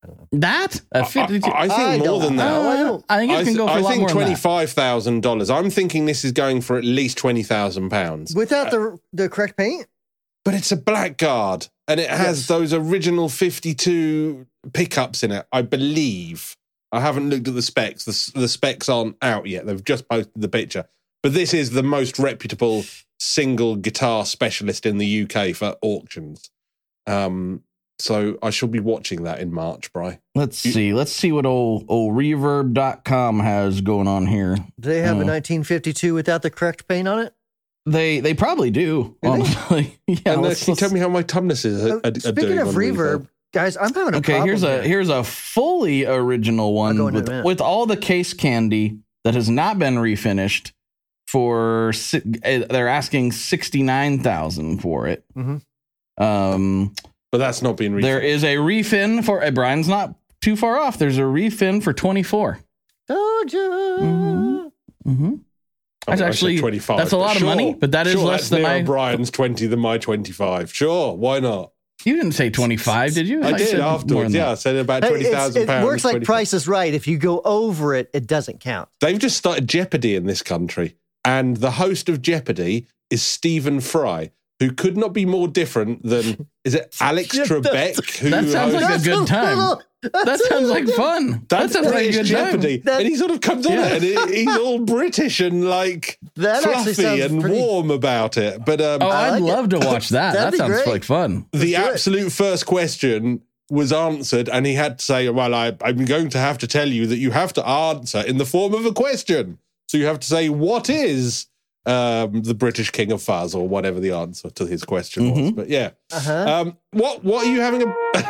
Speaker 4: That? A
Speaker 1: I,
Speaker 4: fifty-two?
Speaker 1: I think
Speaker 2: I
Speaker 1: more
Speaker 2: don't
Speaker 1: than that.
Speaker 2: know. I don't-
Speaker 4: I think it
Speaker 1: I,
Speaker 4: can
Speaker 1: th-
Speaker 4: go for a
Speaker 1: I
Speaker 4: lot
Speaker 1: think
Speaker 4: more than that.
Speaker 1: twenty-five thousand dollars. I'm thinking this is going for at least twenty thousand pounds.
Speaker 2: Without the the correct paint?
Speaker 1: But it's a Blackguard, and it has
Speaker 2: Yes.
Speaker 1: those original fifty-two pickups in it, I believe. I haven't looked at the specs. The, s- the specs aren't out yet. They've just posted the picture. But this is the most reputable single guitar specialist in the U K for auctions. Um, so I shall be watching that in March, Bri.
Speaker 4: Let's see. Let's see what old, old reverb dot com has going on here.
Speaker 2: Do they have
Speaker 4: Uh,
Speaker 2: a nineteen fifty-two without the correct paint on it?
Speaker 4: They they probably do,
Speaker 2: Do they?
Speaker 4: honestly. yeah.
Speaker 1: and uh,
Speaker 4: let's-
Speaker 1: can you tell
Speaker 4: let's-
Speaker 1: me how my tumnesses are,
Speaker 2: Uh,
Speaker 1: are, are
Speaker 2: Speaking
Speaker 1: doing
Speaker 2: of
Speaker 1: on
Speaker 2: reverb, guys, I'm having a
Speaker 4: Okay,
Speaker 2: problem
Speaker 4: here's a
Speaker 2: here.
Speaker 4: here's a fully original one
Speaker 2: go into
Speaker 4: with,
Speaker 2: a minute.
Speaker 4: with all the case candy that has not been refinished for si- eh, they're asking sixty-nine thousand for it.
Speaker 2: Mhm.
Speaker 4: Um
Speaker 1: But that's not being
Speaker 4: there
Speaker 1: refilled.
Speaker 4: is a refin for uh, Brian's not too far off. There's a refin for twenty-four.
Speaker 2: Told ya.
Speaker 4: Mhm. Mhm.
Speaker 1: I
Speaker 4: That's
Speaker 1: mean, I said
Speaker 4: actually-
Speaker 1: twenty-five.
Speaker 4: that's a
Speaker 1: but
Speaker 4: lot of
Speaker 1: sure,
Speaker 4: money, but that is
Speaker 1: sure,
Speaker 4: less
Speaker 1: that's
Speaker 4: than
Speaker 1: nearer
Speaker 4: I-
Speaker 1: Brian's twenty than my twenty-five. Sure, why not?
Speaker 4: You didn't say twenty-five, did you?
Speaker 1: I did
Speaker 4: said more
Speaker 1: afterwards.
Speaker 4: than
Speaker 1: Yeah,
Speaker 4: that.
Speaker 1: I said about
Speaker 2: Hey,
Speaker 1: twenty
Speaker 2: it's-
Speaker 1: thousand
Speaker 2: it
Speaker 1: pounds.
Speaker 2: works like
Speaker 1: twenty
Speaker 2: Price is Right. If you go over it, it doesn't count.
Speaker 1: They've just started Jeopardy in this country, and the host of Jeopardy is Stephen Fry, who could not be more different than is it Alex
Speaker 2: Yeah,
Speaker 1: Trebek?
Speaker 2: that's-
Speaker 1: Who
Speaker 4: That sounds like a
Speaker 1: hosts-
Speaker 4: good
Speaker 2: That's
Speaker 4: time.
Speaker 2: little-
Speaker 4: That
Speaker 2: that's a
Speaker 4: sounds like
Speaker 2: little-
Speaker 4: fun. That
Speaker 1: That's
Speaker 4: sounds like a
Speaker 1: British
Speaker 4: good time.
Speaker 1: Jeopardy,
Speaker 2: That-
Speaker 1: and he sort of comes on
Speaker 4: Yeah.
Speaker 1: it, and he- he's all British and like
Speaker 2: That actually
Speaker 1: fluffy
Speaker 2: sounds
Speaker 1: and
Speaker 2: pretty-
Speaker 1: warm about it. But um,
Speaker 4: Oh,
Speaker 2: I
Speaker 4: I'd
Speaker 2: like it.
Speaker 4: love to watch that.
Speaker 2: That'd
Speaker 4: that
Speaker 2: be
Speaker 4: sounds
Speaker 2: great.
Speaker 1: the
Speaker 4: like fun.
Speaker 2: do it.
Speaker 1: absolute first question was answered, and he had to say, "Well, I, I'm going to have to tell you that you have to answer in the form of a question. So you have to say what is." Um, the British King of Fuzz, or whatever the answer to his question was.
Speaker 4: Mhm.
Speaker 1: But yeah,
Speaker 2: Uh-huh.
Speaker 1: um, what what are you having a?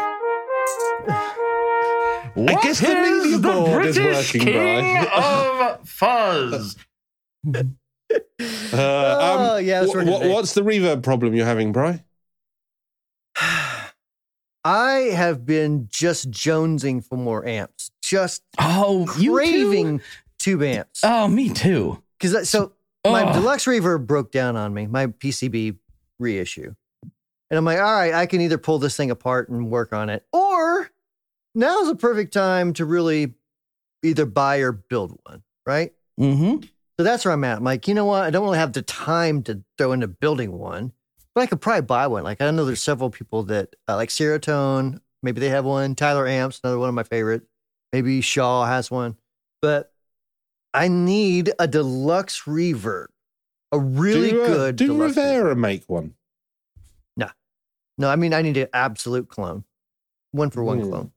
Speaker 1: I guess the media board is working, Brian.
Speaker 4: of Fuzz?
Speaker 1: Uh,
Speaker 2: Oh,
Speaker 1: um,
Speaker 2: yeah, that's
Speaker 1: wh-
Speaker 2: working
Speaker 1: wh-
Speaker 2: today.
Speaker 1: what's the reverb problem you're having, Bri?
Speaker 2: I have been just jonesing for more amps, just
Speaker 4: Oh, you
Speaker 2: craving
Speaker 4: too?
Speaker 2: tube amps.
Speaker 4: Oh, me too.
Speaker 2: Because so my
Speaker 4: Oh.
Speaker 2: deluxe reverb broke down on me, my P C B reissue. And I'm like, all right, I can either pull this thing apart and work on it, or now's a perfect time to really either buy or build one, right?
Speaker 4: Mm-hmm.
Speaker 2: So that's where I'm at. I'm like, you know what? I don't really have the time to throw into building one, but I could probably buy one. Like, I know there's several people that uh, like Serotonin, maybe they have one. Tyler Amps, another one of my favorite. Maybe Shaw has one. But I need a deluxe reverb, a really
Speaker 1: do, uh,
Speaker 2: good
Speaker 1: Do
Speaker 2: deluxe reverb.
Speaker 1: Rivera make one?
Speaker 2: No, I mean, I need an absolute clone. One for one
Speaker 1: Hmm.
Speaker 2: clone.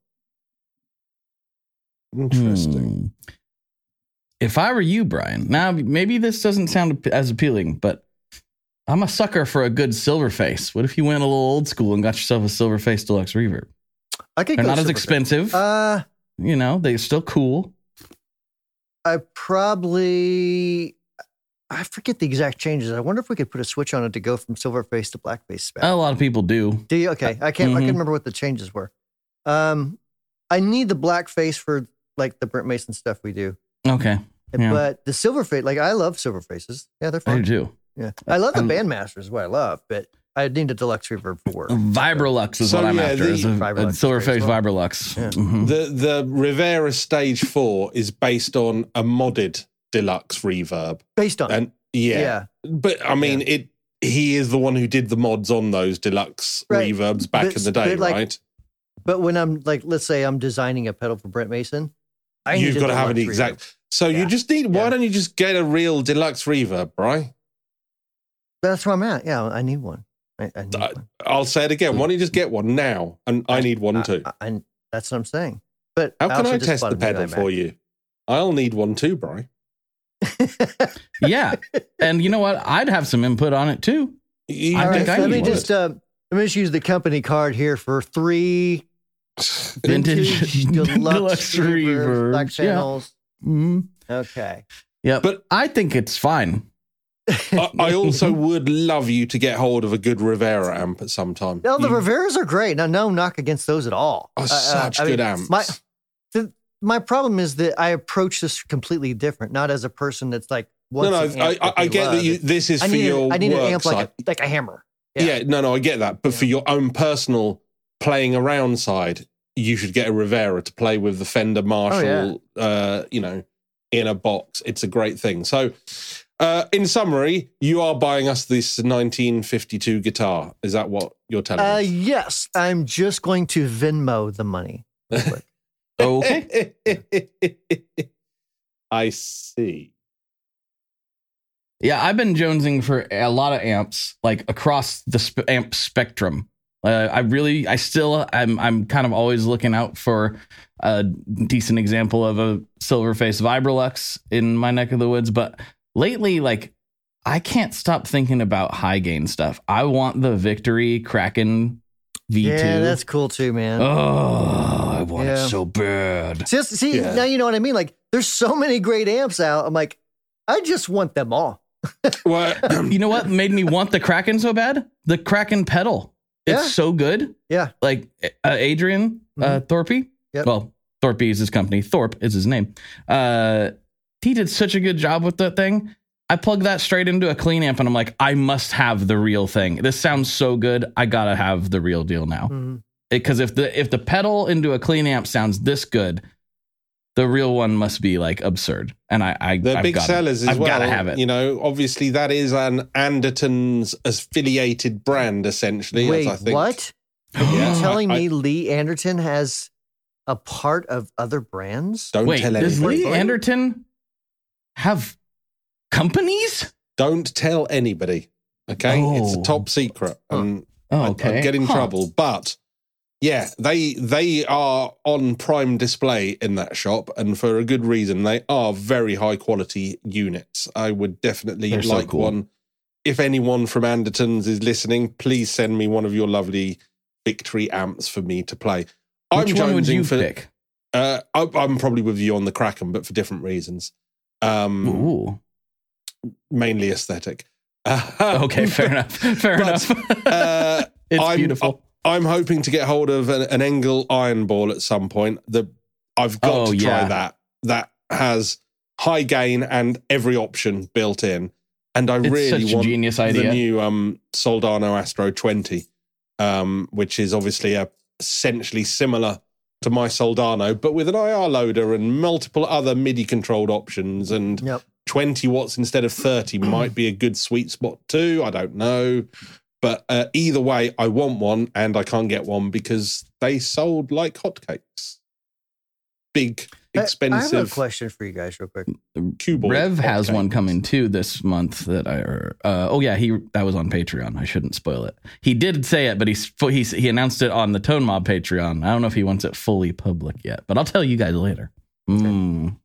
Speaker 1: Interesting.
Speaker 4: Hmm. If I were you, Brian, now maybe this doesn't sound as appealing, but I'm a sucker for a good Silverface. What if you went a little old school and got yourself a Silverface Deluxe Reverb?
Speaker 2: I could
Speaker 4: They're
Speaker 2: go
Speaker 4: not as
Speaker 2: Silverface.
Speaker 4: expensive.
Speaker 2: Uh,
Speaker 4: you know, they're still cool.
Speaker 2: I probably, I forget the exact changes. I wonder if we could put a switch on it to go from Silverface to Blackface spec.
Speaker 4: A lot of people do.
Speaker 2: Do you? Okay. I can't, I
Speaker 4: Mhm.
Speaker 2: can't remember what the changes were. Um, I need the blackface for like the Brent Mason stuff we do.
Speaker 4: Okay. Yeah.
Speaker 2: But the Silverface, like I love Silverfaces. Yeah, they're
Speaker 4: I
Speaker 2: fun.
Speaker 4: do.
Speaker 2: Yeah. I love the
Speaker 4: Um,
Speaker 2: Bandmaster is what I love, but I need a deluxe reverb for work.
Speaker 4: Vibrolux is
Speaker 1: So,
Speaker 4: what I'm
Speaker 1: yeah,
Speaker 4: after.
Speaker 1: the-
Speaker 4: is a, a
Speaker 2: Vibrolux is
Speaker 4: Silverface
Speaker 2: great as well.
Speaker 4: Vibrolux.
Speaker 2: Yeah.
Speaker 4: Mhm.
Speaker 1: The the Rivera Stage Four is based on a modded deluxe reverb,
Speaker 2: Based on it.
Speaker 1: and yeah,
Speaker 2: Yeah.
Speaker 1: but I mean it. He is the one who did the mods on those deluxe
Speaker 2: Right.
Speaker 1: reverbs back
Speaker 2: But-
Speaker 1: in the day,
Speaker 2: but, like,
Speaker 1: right?
Speaker 2: But when I'm like, let's say I'm designing a pedal for Brent Mason, I
Speaker 1: You've
Speaker 2: need a
Speaker 1: got to have an
Speaker 2: deluxe reverb.
Speaker 1: exact. So you
Speaker 2: Yeah.
Speaker 1: just need. Why
Speaker 2: Yeah.
Speaker 1: don't you just get a real deluxe reverb, right?
Speaker 2: That's where I'm at. Yeah, I need one. I, I need
Speaker 1: Uh,
Speaker 2: one.
Speaker 1: I'll say it again. Why don't you just get one now? And I need one too.
Speaker 2: I, I, that's what I'm saying. But
Speaker 1: How can
Speaker 2: also
Speaker 1: I
Speaker 2: just
Speaker 1: test
Speaker 2: bought
Speaker 1: the
Speaker 2: a new
Speaker 1: pedal
Speaker 2: iMac.
Speaker 1: for you? I'll need one too, Bri.
Speaker 4: Yeah. And you know what? I'd have some input on it too.
Speaker 1: You
Speaker 4: I
Speaker 2: All right,
Speaker 4: think I
Speaker 2: let
Speaker 4: need
Speaker 2: me
Speaker 4: one.
Speaker 2: just uh, let me just use the company card here for three
Speaker 4: Vintage
Speaker 2: vintage deluxe,
Speaker 4: deluxe
Speaker 2: reverbs,
Speaker 4: reverbs.
Speaker 2: black
Speaker 4: Yeah.
Speaker 2: channels.
Speaker 4: Mhm.
Speaker 2: Okay.
Speaker 4: Yeah.
Speaker 1: But-
Speaker 4: But I think it's fine.
Speaker 1: I, I also would love you to get hold of a good Rivera amp at some time.
Speaker 2: No, the
Speaker 1: You-
Speaker 2: Riveras are great. No, no knock against those at all.
Speaker 1: Oh,
Speaker 2: Uh, uh,
Speaker 1: such
Speaker 2: I
Speaker 1: good
Speaker 2: mean,
Speaker 1: amps.
Speaker 2: My, the, my problem is that I approach this completely different, not as a person that's like,
Speaker 1: no,
Speaker 2: wants
Speaker 1: no,
Speaker 2: an
Speaker 1: I,
Speaker 2: amp
Speaker 1: I,
Speaker 2: that
Speaker 1: I
Speaker 2: they
Speaker 1: get
Speaker 2: love.
Speaker 1: that you. This is
Speaker 2: I
Speaker 1: for
Speaker 2: need,
Speaker 1: your
Speaker 2: a, I need an
Speaker 1: work
Speaker 2: amp
Speaker 1: side.
Speaker 2: like a, like a hammer.
Speaker 1: Yeah. no, no, I get that. But for your own personal playing around side, you should get a Rivera to play with the Fender Marshall, oh, yeah. uh, you know, in a box. It's a great thing. So, uh, in summary, you are buying us this nineteen fifty-two guitar. Is that what you're telling
Speaker 2: uh,
Speaker 1: us?
Speaker 2: Yes. I'm just going to Venmo the money.
Speaker 4: Okay.
Speaker 1: I see.
Speaker 4: Yeah, I've been jonesing for a lot of amps, like across the sp- amp spectrum. Uh, I really, I still, I'm, I'm kind of always looking out for a decent example of a Silverface Vibrolux in my neck of the woods. But lately, like, I can't stop thinking about high gain stuff. I want the Victory Kraken V two.
Speaker 2: Yeah, that's cool too, man.
Speaker 4: Oh, I want
Speaker 2: Yeah.
Speaker 4: it so bad.
Speaker 2: See, see
Speaker 1: Yeah.
Speaker 2: now you know what I mean? Like, there's so many great amps out. I'm like, I just want them all.
Speaker 1: Well,
Speaker 4: You know what made me want the Kraken so bad? The Kraken pedal. It's
Speaker 2: Yeah.
Speaker 4: so good.
Speaker 2: Yeah.
Speaker 4: Like uh, Adrian uh, Thorpe.
Speaker 2: Yep.
Speaker 4: Well, Thorpe is his company. Thorpe is his name. Uh, he did such a good job with that thing. I plugged that straight into a clean amp and I'm like, I must have the real thing. This sounds so good. I gotta have the real deal now.
Speaker 2: Mhm.
Speaker 4: Because if the if the pedal into a clean amp sounds this good, the real one must be like absurd. And I, I
Speaker 1: they're
Speaker 4: I've
Speaker 1: big
Speaker 4: gotta,
Speaker 1: sellers as
Speaker 4: I've
Speaker 1: well.
Speaker 4: gotta have it.
Speaker 1: You know, obviously that is an Anderton's affiliated brand, essentially.
Speaker 2: Wait,
Speaker 1: as I think.
Speaker 2: what?
Speaker 1: Yeah,
Speaker 2: You're telling
Speaker 1: I-
Speaker 2: me Lee Anderton has a part of other brands?
Speaker 1: Don't
Speaker 4: Wait,
Speaker 1: tell
Speaker 4: does
Speaker 1: anybody.
Speaker 4: Lee Anderton have companies?
Speaker 1: Don't tell anybody. Okay, it's a
Speaker 4: Oh.
Speaker 1: top secret, and
Speaker 4: Oh,
Speaker 1: I'd-
Speaker 4: okay.
Speaker 1: I'd get in
Speaker 4: Huh.
Speaker 1: trouble. But yeah, they they are on prime display in that shop, and for a good reason. They are very high quality units. I would definitely
Speaker 4: They're so
Speaker 1: like
Speaker 4: cool.
Speaker 1: one. If anyone from Anderton's is listening, please send me one of your lovely Victory amps for me to play.
Speaker 4: Which
Speaker 1: I'm
Speaker 4: one would
Speaker 1: jonesing
Speaker 4: you
Speaker 1: for.
Speaker 4: pick?
Speaker 1: Uh, I, I'm probably with you on the Kraken, but for different reasons. Um,
Speaker 4: Ooh.
Speaker 1: mainly aesthetic.
Speaker 4: Okay, fair enough. Fair
Speaker 1: But,
Speaker 4: enough.
Speaker 1: uh,
Speaker 4: it's
Speaker 1: I'm,
Speaker 4: beautiful.
Speaker 1: I'm hoping to get hold of an, an Engel Iron Ball at some point. The I've got
Speaker 4: Oh,
Speaker 1: to try
Speaker 4: yeah.
Speaker 1: that. That has high gain and every option built in. And I
Speaker 4: It's
Speaker 1: really
Speaker 4: such a
Speaker 1: want
Speaker 4: genius
Speaker 1: the
Speaker 4: idea.
Speaker 1: new um, Soldano Astro twenty, um, which is obviously a, essentially similar to my Soldano, but with an I R loader and multiple other MIDI controlled options. And
Speaker 2: Yep.
Speaker 1: twenty watts instead of thirty might be a good sweet spot too. I don't know. But uh, either way, I want one and I can't get one because they sold like hotcakes. Big,
Speaker 2: I- I have a
Speaker 1: expensive
Speaker 2: question for you guys, real quick.
Speaker 1: cue-ball
Speaker 4: Rev has one
Speaker 1: hotcakes. coming.
Speaker 4: coming too this month that I. Uh, oh yeah, he that was on Patreon. I shouldn't spoil it. He did say it, but he's he he announced it on the Tone Mob Patreon. I don't know if he wants it fully public yet, but I'll tell you guys later. Mm.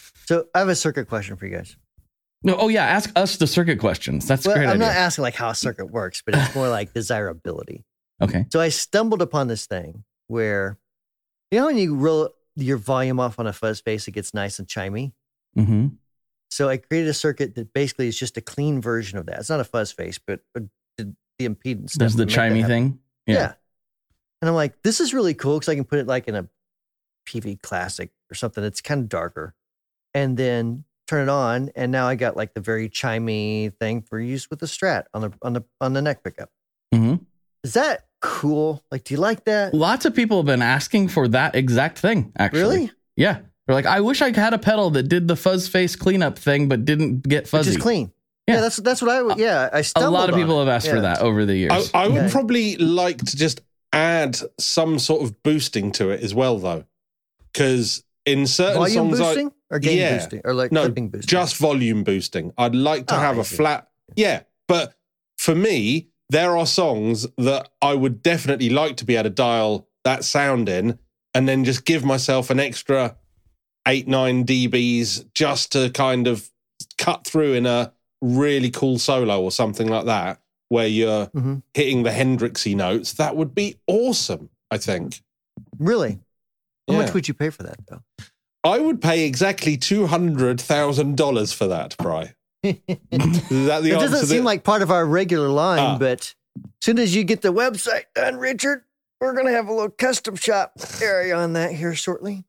Speaker 2: So I have a circuit question for you guys.
Speaker 4: No, oh yeah, ask us the circuit questions. That's a
Speaker 2: Well,
Speaker 4: great
Speaker 2: I'm
Speaker 4: idea.
Speaker 2: not asking like how a circuit works, but it's more like desirability.
Speaker 4: Okay.
Speaker 2: So I stumbled upon this thing where, you know, when you roll your volume off on a fuzz face, it gets nice and chimey.
Speaker 4: Mm-hmm.
Speaker 2: So I created a circuit that basically is just a clean version of that. It's not a fuzz face, but, but the, the impedance.
Speaker 4: Does
Speaker 2: stuff
Speaker 4: the
Speaker 2: to make that
Speaker 4: chimey
Speaker 2: happen.
Speaker 4: thing?
Speaker 2: Yeah. And I'm like, this is really cool because I can put it like in a P V Classic or something that's kind of darker, and then turn it on, and now I got like the very chimey thing for use with the Strat on the on the on the neck pickup.
Speaker 4: Mm-hmm.
Speaker 2: Is that cool? Like, do you like that?
Speaker 4: Lots of people have been asking for that exact thing. Actually,
Speaker 2: Really?
Speaker 4: Yeah. They're like, I wish I had a pedal that did the fuzz face cleanup thing, but didn't get fuzzy.
Speaker 2: Which is clean. Yeah.
Speaker 4: Yeah.
Speaker 2: that's that's what I would. Yeah, I
Speaker 4: A
Speaker 2: stumbled
Speaker 4: lot of
Speaker 2: on
Speaker 4: people
Speaker 2: it.
Speaker 4: have asked for
Speaker 2: Yeah.
Speaker 4: that over the years.
Speaker 1: I, I would
Speaker 2: Okay.
Speaker 1: probably like to just add some sort of boosting to it as well, though. Because in certain
Speaker 2: Volume
Speaker 1: songs, I,
Speaker 2: boosting or gain
Speaker 1: Yeah.
Speaker 2: boosting or like
Speaker 1: No,
Speaker 2: clipping boosting.
Speaker 1: just volume boosting. I'd like to
Speaker 2: Oh,
Speaker 1: have
Speaker 2: I
Speaker 1: a
Speaker 2: see.
Speaker 1: flat. Yeah, but for me, there are songs that I would definitely like to be able to dial that sound in and then just give myself an extra eight, nine dBs just to kind of cut through in a really cool solo or something like that, where you're
Speaker 2: Mhm.
Speaker 1: hitting the Hendrixy notes. That would be awesome, I think.
Speaker 2: Really? How
Speaker 1: Yeah.
Speaker 2: much would you pay for that though?
Speaker 1: I would pay exactly two hundred thousand dollars for that, Bri. Is that the
Speaker 2: It
Speaker 1: answer?
Speaker 2: doesn't seem
Speaker 1: that-
Speaker 2: like part of our regular line,
Speaker 1: Ah.
Speaker 2: but as soon as you get the website done, Richard, we're gonna have a little custom shop area on that here shortly.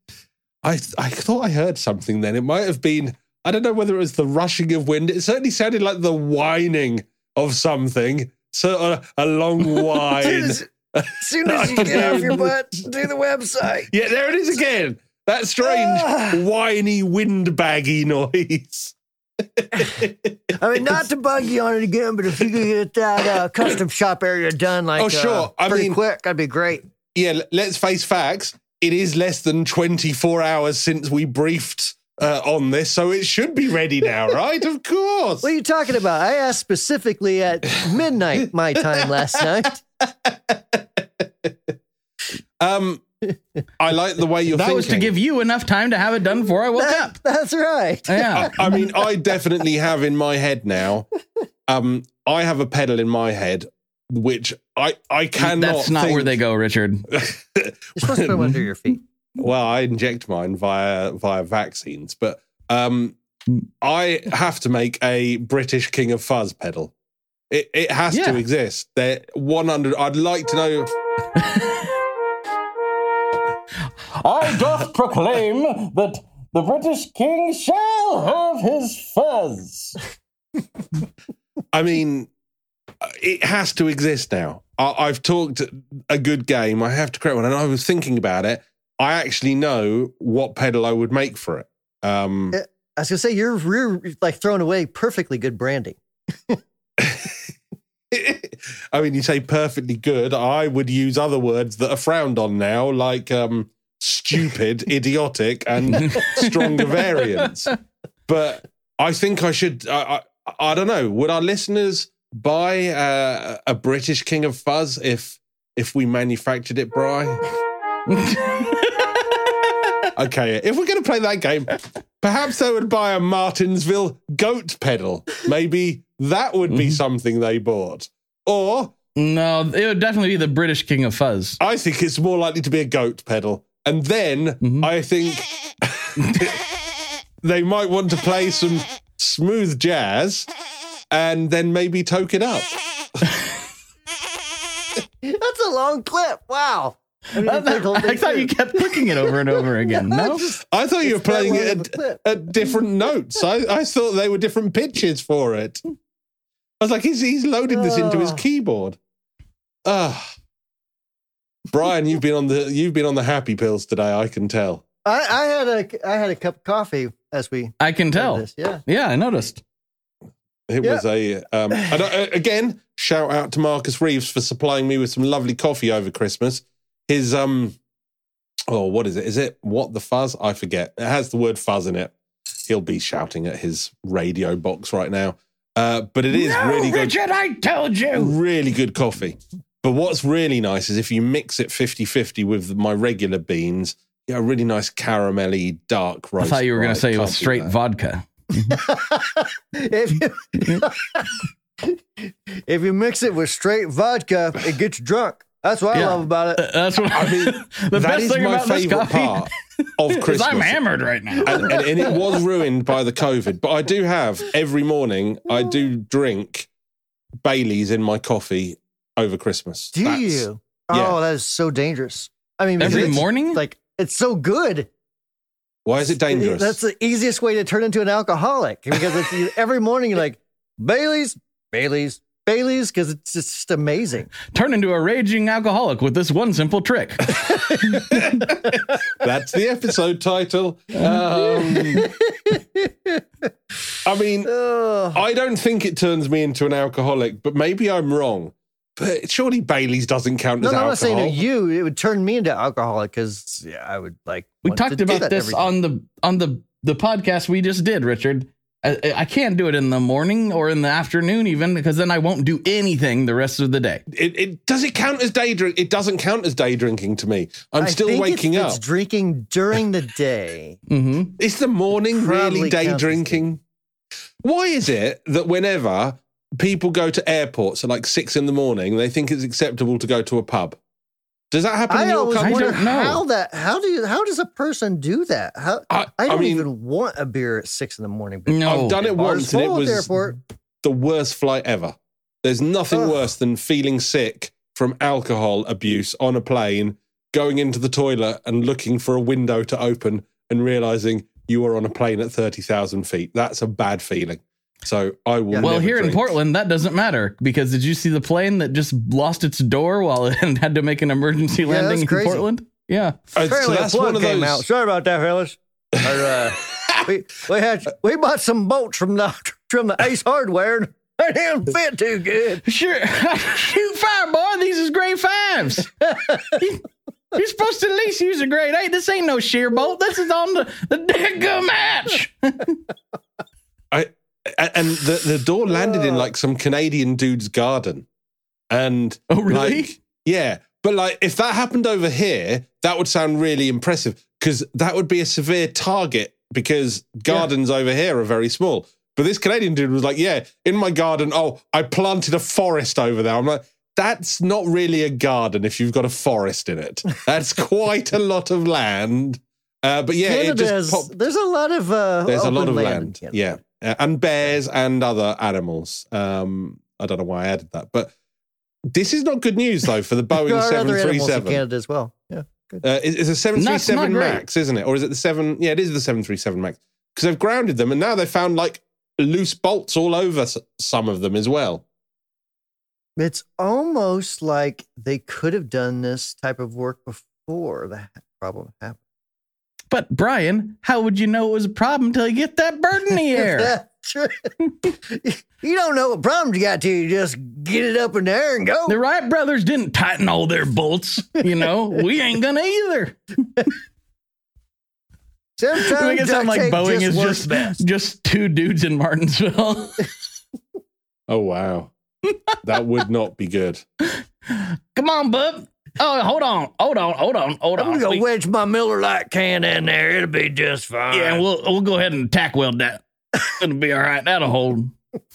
Speaker 1: I I thought I heard something then. It might have been, I don't know whether it was the rushing of wind. It certainly sounded like the whining of something. So a, a long whine.
Speaker 2: As soon as, As soon as you get off your butt, do the website.
Speaker 1: Yeah, there it is again. That strange,
Speaker 2: Ah.
Speaker 1: whiny, windbaggy noise.
Speaker 2: I mean, not to bug you on it again, but if you could get that uh, custom shop area done, like,
Speaker 1: Oh, sure.
Speaker 2: uh,
Speaker 1: I
Speaker 2: pretty
Speaker 1: mean-
Speaker 2: quick, that'd be great.
Speaker 1: Yeah, l- let's face facts. It is less than twenty-four hours since we briefed uh, on this, so it should be ready now, right? Of course.
Speaker 2: What are you talking about? I asked specifically at midnight my time last night.
Speaker 1: Um, I like the way you're
Speaker 4: That
Speaker 1: thinking.
Speaker 4: was to give you enough time to have it done before I woke
Speaker 2: That-
Speaker 4: up.
Speaker 2: that's right.
Speaker 4: Yeah.
Speaker 1: I mean, I definitely have in my head now. Um, I have a pedal in my head, which I I cannot.
Speaker 4: That's not
Speaker 1: think-
Speaker 4: where they go, Richard.
Speaker 2: You're supposed to put them under your feet.
Speaker 1: Well, I inject mine via via vaccines, but um, I have to make a British King of Fuzz pedal. It it has
Speaker 4: Yeah.
Speaker 1: to exist. They're one hundred. I'd like to know.
Speaker 3: I doth proclaim that the British king shall have his fuzz.
Speaker 1: I mean, it has to exist now. I, I've talked a good game. I have to create one, and I was thinking about it. I actually know what pedal I would make for it. Um,
Speaker 2: I was gonna say you're you're like throwing away perfectly good branding.
Speaker 1: I mean, you say perfectly good. I would use other words that are frowned on now, like um, stupid, idiotic, and stronger variants. But I think I should. I, I, I don't know. Would our listeners buy uh, a British King of Fuzz if if we manufactured it, Bri? Okay, if we're going to play that game, perhaps they would buy a Martinsville goat pedal. Maybe that would be something they bought. Or
Speaker 4: No, it would definitely be the British King of Fuzz.
Speaker 1: I think it's more likely to be a goat pedal. And then
Speaker 4: Mhm.
Speaker 1: I think they might want to play some smooth jazz and then maybe toke it up.
Speaker 2: That's a long clip. Wow. I, didn't even think the whole
Speaker 4: I
Speaker 2: thing
Speaker 4: thought
Speaker 2: through.
Speaker 4: you kept clicking it over and over again. No?
Speaker 1: I thought you were
Speaker 2: It's that
Speaker 1: playing
Speaker 2: long of a
Speaker 1: it
Speaker 2: clip.
Speaker 1: at, at different notes. I, I thought they were different pitches for it. I was like, he's, he's loaded this into his
Speaker 2: Oh.
Speaker 1: keyboard. Ah, Brian, you've been on the you've been on the happy pills today. I can tell.
Speaker 2: I, I had a I had a cup of coffee as we
Speaker 4: I can
Speaker 2: did
Speaker 4: tell.
Speaker 2: this. Yeah.
Speaker 4: Yeah, I noticed.
Speaker 1: It
Speaker 2: Yeah.
Speaker 1: was a um, I don't, uh, again. Shout out to Marcus Reeves for supplying me with some lovely coffee over Christmas. His um, oh, what is it? Is it What the Fuzz? I forget. It has the word fuzz in it. He'll be shouting at his radio box right now. Uh, but it is really good.
Speaker 3: Richard, I told you.
Speaker 1: Really good coffee. But what's really nice is if you mix it fifty-fifty with my regular beans, you get a really nice caramelly dark
Speaker 4: I
Speaker 1: roast.
Speaker 4: thought you were going
Speaker 1: Right,
Speaker 4: to say it was
Speaker 1: can't beat
Speaker 4: straight
Speaker 1: that.
Speaker 4: vodka.
Speaker 2: If you, if you mix it with straight vodka, it gets you drunk. That's what I
Speaker 4: Yeah.
Speaker 2: love about it.
Speaker 4: Uh, That's what
Speaker 1: I mean,
Speaker 4: the
Speaker 1: that
Speaker 4: best
Speaker 1: is
Speaker 4: thing
Speaker 1: my
Speaker 4: about this
Speaker 1: favourite
Speaker 4: coffee
Speaker 1: part of
Speaker 4: is
Speaker 1: Christmas.
Speaker 4: I'm hammered right now.
Speaker 1: and, and, and it was ruined by the COVID. But I do have every morning. I do drink Baileys in my coffee over Christmas.
Speaker 2: Do
Speaker 1: That's-
Speaker 2: you?
Speaker 1: yeah.
Speaker 2: Oh, that is so dangerous. I mean, because
Speaker 4: Every
Speaker 2: it's,
Speaker 4: morning?
Speaker 2: like it's so good.
Speaker 1: Why is it dangerous?
Speaker 2: That's the easiest way to turn into an alcoholic because it's you, every morning you're like Bailey's, Bailey's, Bailey's because it's just amazing.
Speaker 4: Turn into a raging alcoholic with this one simple trick.
Speaker 1: That's the episode title. Um, I mean,
Speaker 2: Ugh.
Speaker 1: I don't think it turns me into an alcoholic, but maybe I'm wrong. But surely Bailey's doesn't count
Speaker 2: No,
Speaker 1: as
Speaker 2: no, I'm
Speaker 1: alcohol.
Speaker 2: not saying to you. It would turn me into alcoholic because yeah, I would like.
Speaker 4: We
Speaker 2: want to
Speaker 4: talked
Speaker 2: do
Speaker 4: about
Speaker 2: that
Speaker 4: this
Speaker 2: every day.
Speaker 4: on the on the the podcast we just did, Richard. I, I can't do it in the morning or in the afternoon even because then I won't do anything the rest of the day.
Speaker 1: It, it does it count as day drink? It doesn't count as day drinking to me. I'm
Speaker 2: I
Speaker 1: still
Speaker 2: think
Speaker 1: waking
Speaker 2: it's,
Speaker 1: up.
Speaker 2: It's drinking during the day.
Speaker 4: Mm-hmm.
Speaker 1: Is the morning
Speaker 2: Probably
Speaker 1: really day
Speaker 2: counts as
Speaker 1: drinking? Why is it that whenever people go to airports at like six in the morning, they think it's acceptable to go to a pub? Does that happen in
Speaker 2: I
Speaker 1: your
Speaker 2: always
Speaker 1: country?
Speaker 2: wonder
Speaker 4: don't know.
Speaker 2: how that. How do you? How does a person do that? How
Speaker 1: I-
Speaker 2: I,
Speaker 1: I
Speaker 2: don't
Speaker 1: mean-
Speaker 2: even want a beer at six in the morning. But
Speaker 4: No,
Speaker 1: I've done it
Speaker 2: bars
Speaker 1: once and it
Speaker 2: full at the
Speaker 1: was
Speaker 2: airport.
Speaker 1: the worst flight ever. There's nothing
Speaker 2: Ugh.
Speaker 1: worse than feeling sick from alcohol abuse on a plane, going into the toilet and looking for a window to open and realizing you are on a plane at thirty thousand feet. That's a bad feeling. So I will.
Speaker 2: Yeah.
Speaker 4: Well,
Speaker 1: never
Speaker 4: here in
Speaker 1: drink.
Speaker 4: Portland, that doesn't matter because did you see the plane that just lost its door while it had to make an emergency
Speaker 2: Yeah, that's
Speaker 4: landing in
Speaker 2: crazy.
Speaker 4: Portland? Yeah.
Speaker 1: Uh, so
Speaker 2: Apparently
Speaker 1: that's
Speaker 2: a plug
Speaker 1: one of
Speaker 2: came
Speaker 1: those.
Speaker 2: out. Sorry about that, fellas. Or, uh, we we had we bought some bolts from the from the Ace Hardware. And they didn't fit too good.
Speaker 4: Sure. Shoot fire, boy. These is grade fives. you, you're supposed to at least use a grade eight. This ain't no shear bolt. This is on the, the Digga match.
Speaker 1: I and the the door landed in like some Canadian dude's garden, and
Speaker 4: Oh, really?
Speaker 1: like, yeah, but like if that happened over here, that would sound really impressive because that would be a severe target because gardens over here are very small. But this Canadian dude was like, yeah, in my garden, oh, I planted a forest over there. I'm like, that's not really a garden if you've got a forest in it. That's quite a lot of land. Uh, but yeah, it
Speaker 2: Canada
Speaker 1: just
Speaker 2: has,
Speaker 1: popped.
Speaker 2: there's a lot of uh,
Speaker 1: There's a
Speaker 2: open
Speaker 1: lot of
Speaker 2: land. in
Speaker 1: land.
Speaker 2: Canada.
Speaker 1: Yeah. Uh, and bears and other animals. Um, I don't know why I added that. But this is not good news, though, for the
Speaker 2: There
Speaker 1: Boeing
Speaker 2: are other animals in
Speaker 1: seven thirty-seven.
Speaker 2: Canada as well. Yeah, good.
Speaker 1: Uh, it's it's a seven
Speaker 4: No, it's not
Speaker 1: thirty-seven
Speaker 4: great.
Speaker 1: Max, isn't it? Or is it the seven? Yeah, it is the seven thirty-seven Max. Because they've grounded them and now they've found like loose bolts all over s- some of them as well.
Speaker 2: It's almost like they could have done this type of work before that problem happened.
Speaker 4: But, Brian, how would you know it was a problem until you get that bird in the air?
Speaker 2: That's true. You don't know what problem you got till you just get it up in the air and go.
Speaker 4: The Wright brothers didn't tighten all their bolts. You know, we ain't gonna either.
Speaker 2: Sometimes
Speaker 4: Make it sound like
Speaker 2: duct tape
Speaker 4: Boeing is
Speaker 2: works
Speaker 4: just,
Speaker 2: best.
Speaker 4: just two dudes in Martinsville.
Speaker 1: Oh, wow. That would not be good.
Speaker 4: Come on, bub. Oh, hold on, hold on, hold on, hold
Speaker 2: I'm
Speaker 4: on.
Speaker 2: gonna
Speaker 4: We-
Speaker 2: wedge my Miller Lite can in there. It'll be just fine.
Speaker 4: yeah, we'll we'll go ahead and tack weld that. It'll be all right. That'll hold.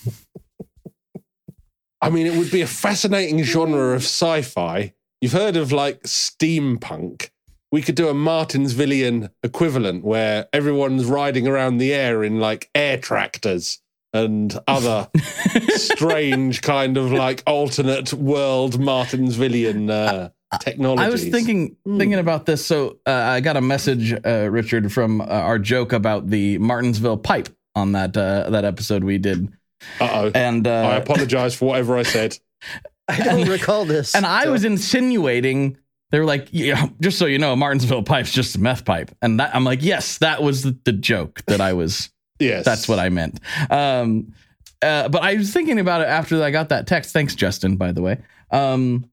Speaker 1: I mean, it would be a fascinating genre of sci-fi. You've heard of like steampunk. We could do a Martinsvillian equivalent where everyone's riding around the air in like air tractors and other strange kind of like alternate world Martinsvillian uh, technologies.
Speaker 4: I was thinking thinking about this. So uh, I got a message, uh, Richard, from uh, our joke about the Martinsville pipe on that uh, that episode we did,
Speaker 1: Uh-oh.
Speaker 4: and uh,
Speaker 1: I apologize for whatever I said.
Speaker 2: I don't recall this.
Speaker 4: and I
Speaker 2: so-
Speaker 4: was insinuating. They were like, yeah, just so you know, Martinsville pipe's just a meth pipe, and that, I'm like, yes, that was the, the joke that I was.
Speaker 1: Yes.
Speaker 4: That's what I meant. Um, uh, but I was thinking about it after I got that text. Thanks, Justin, by the way. Um,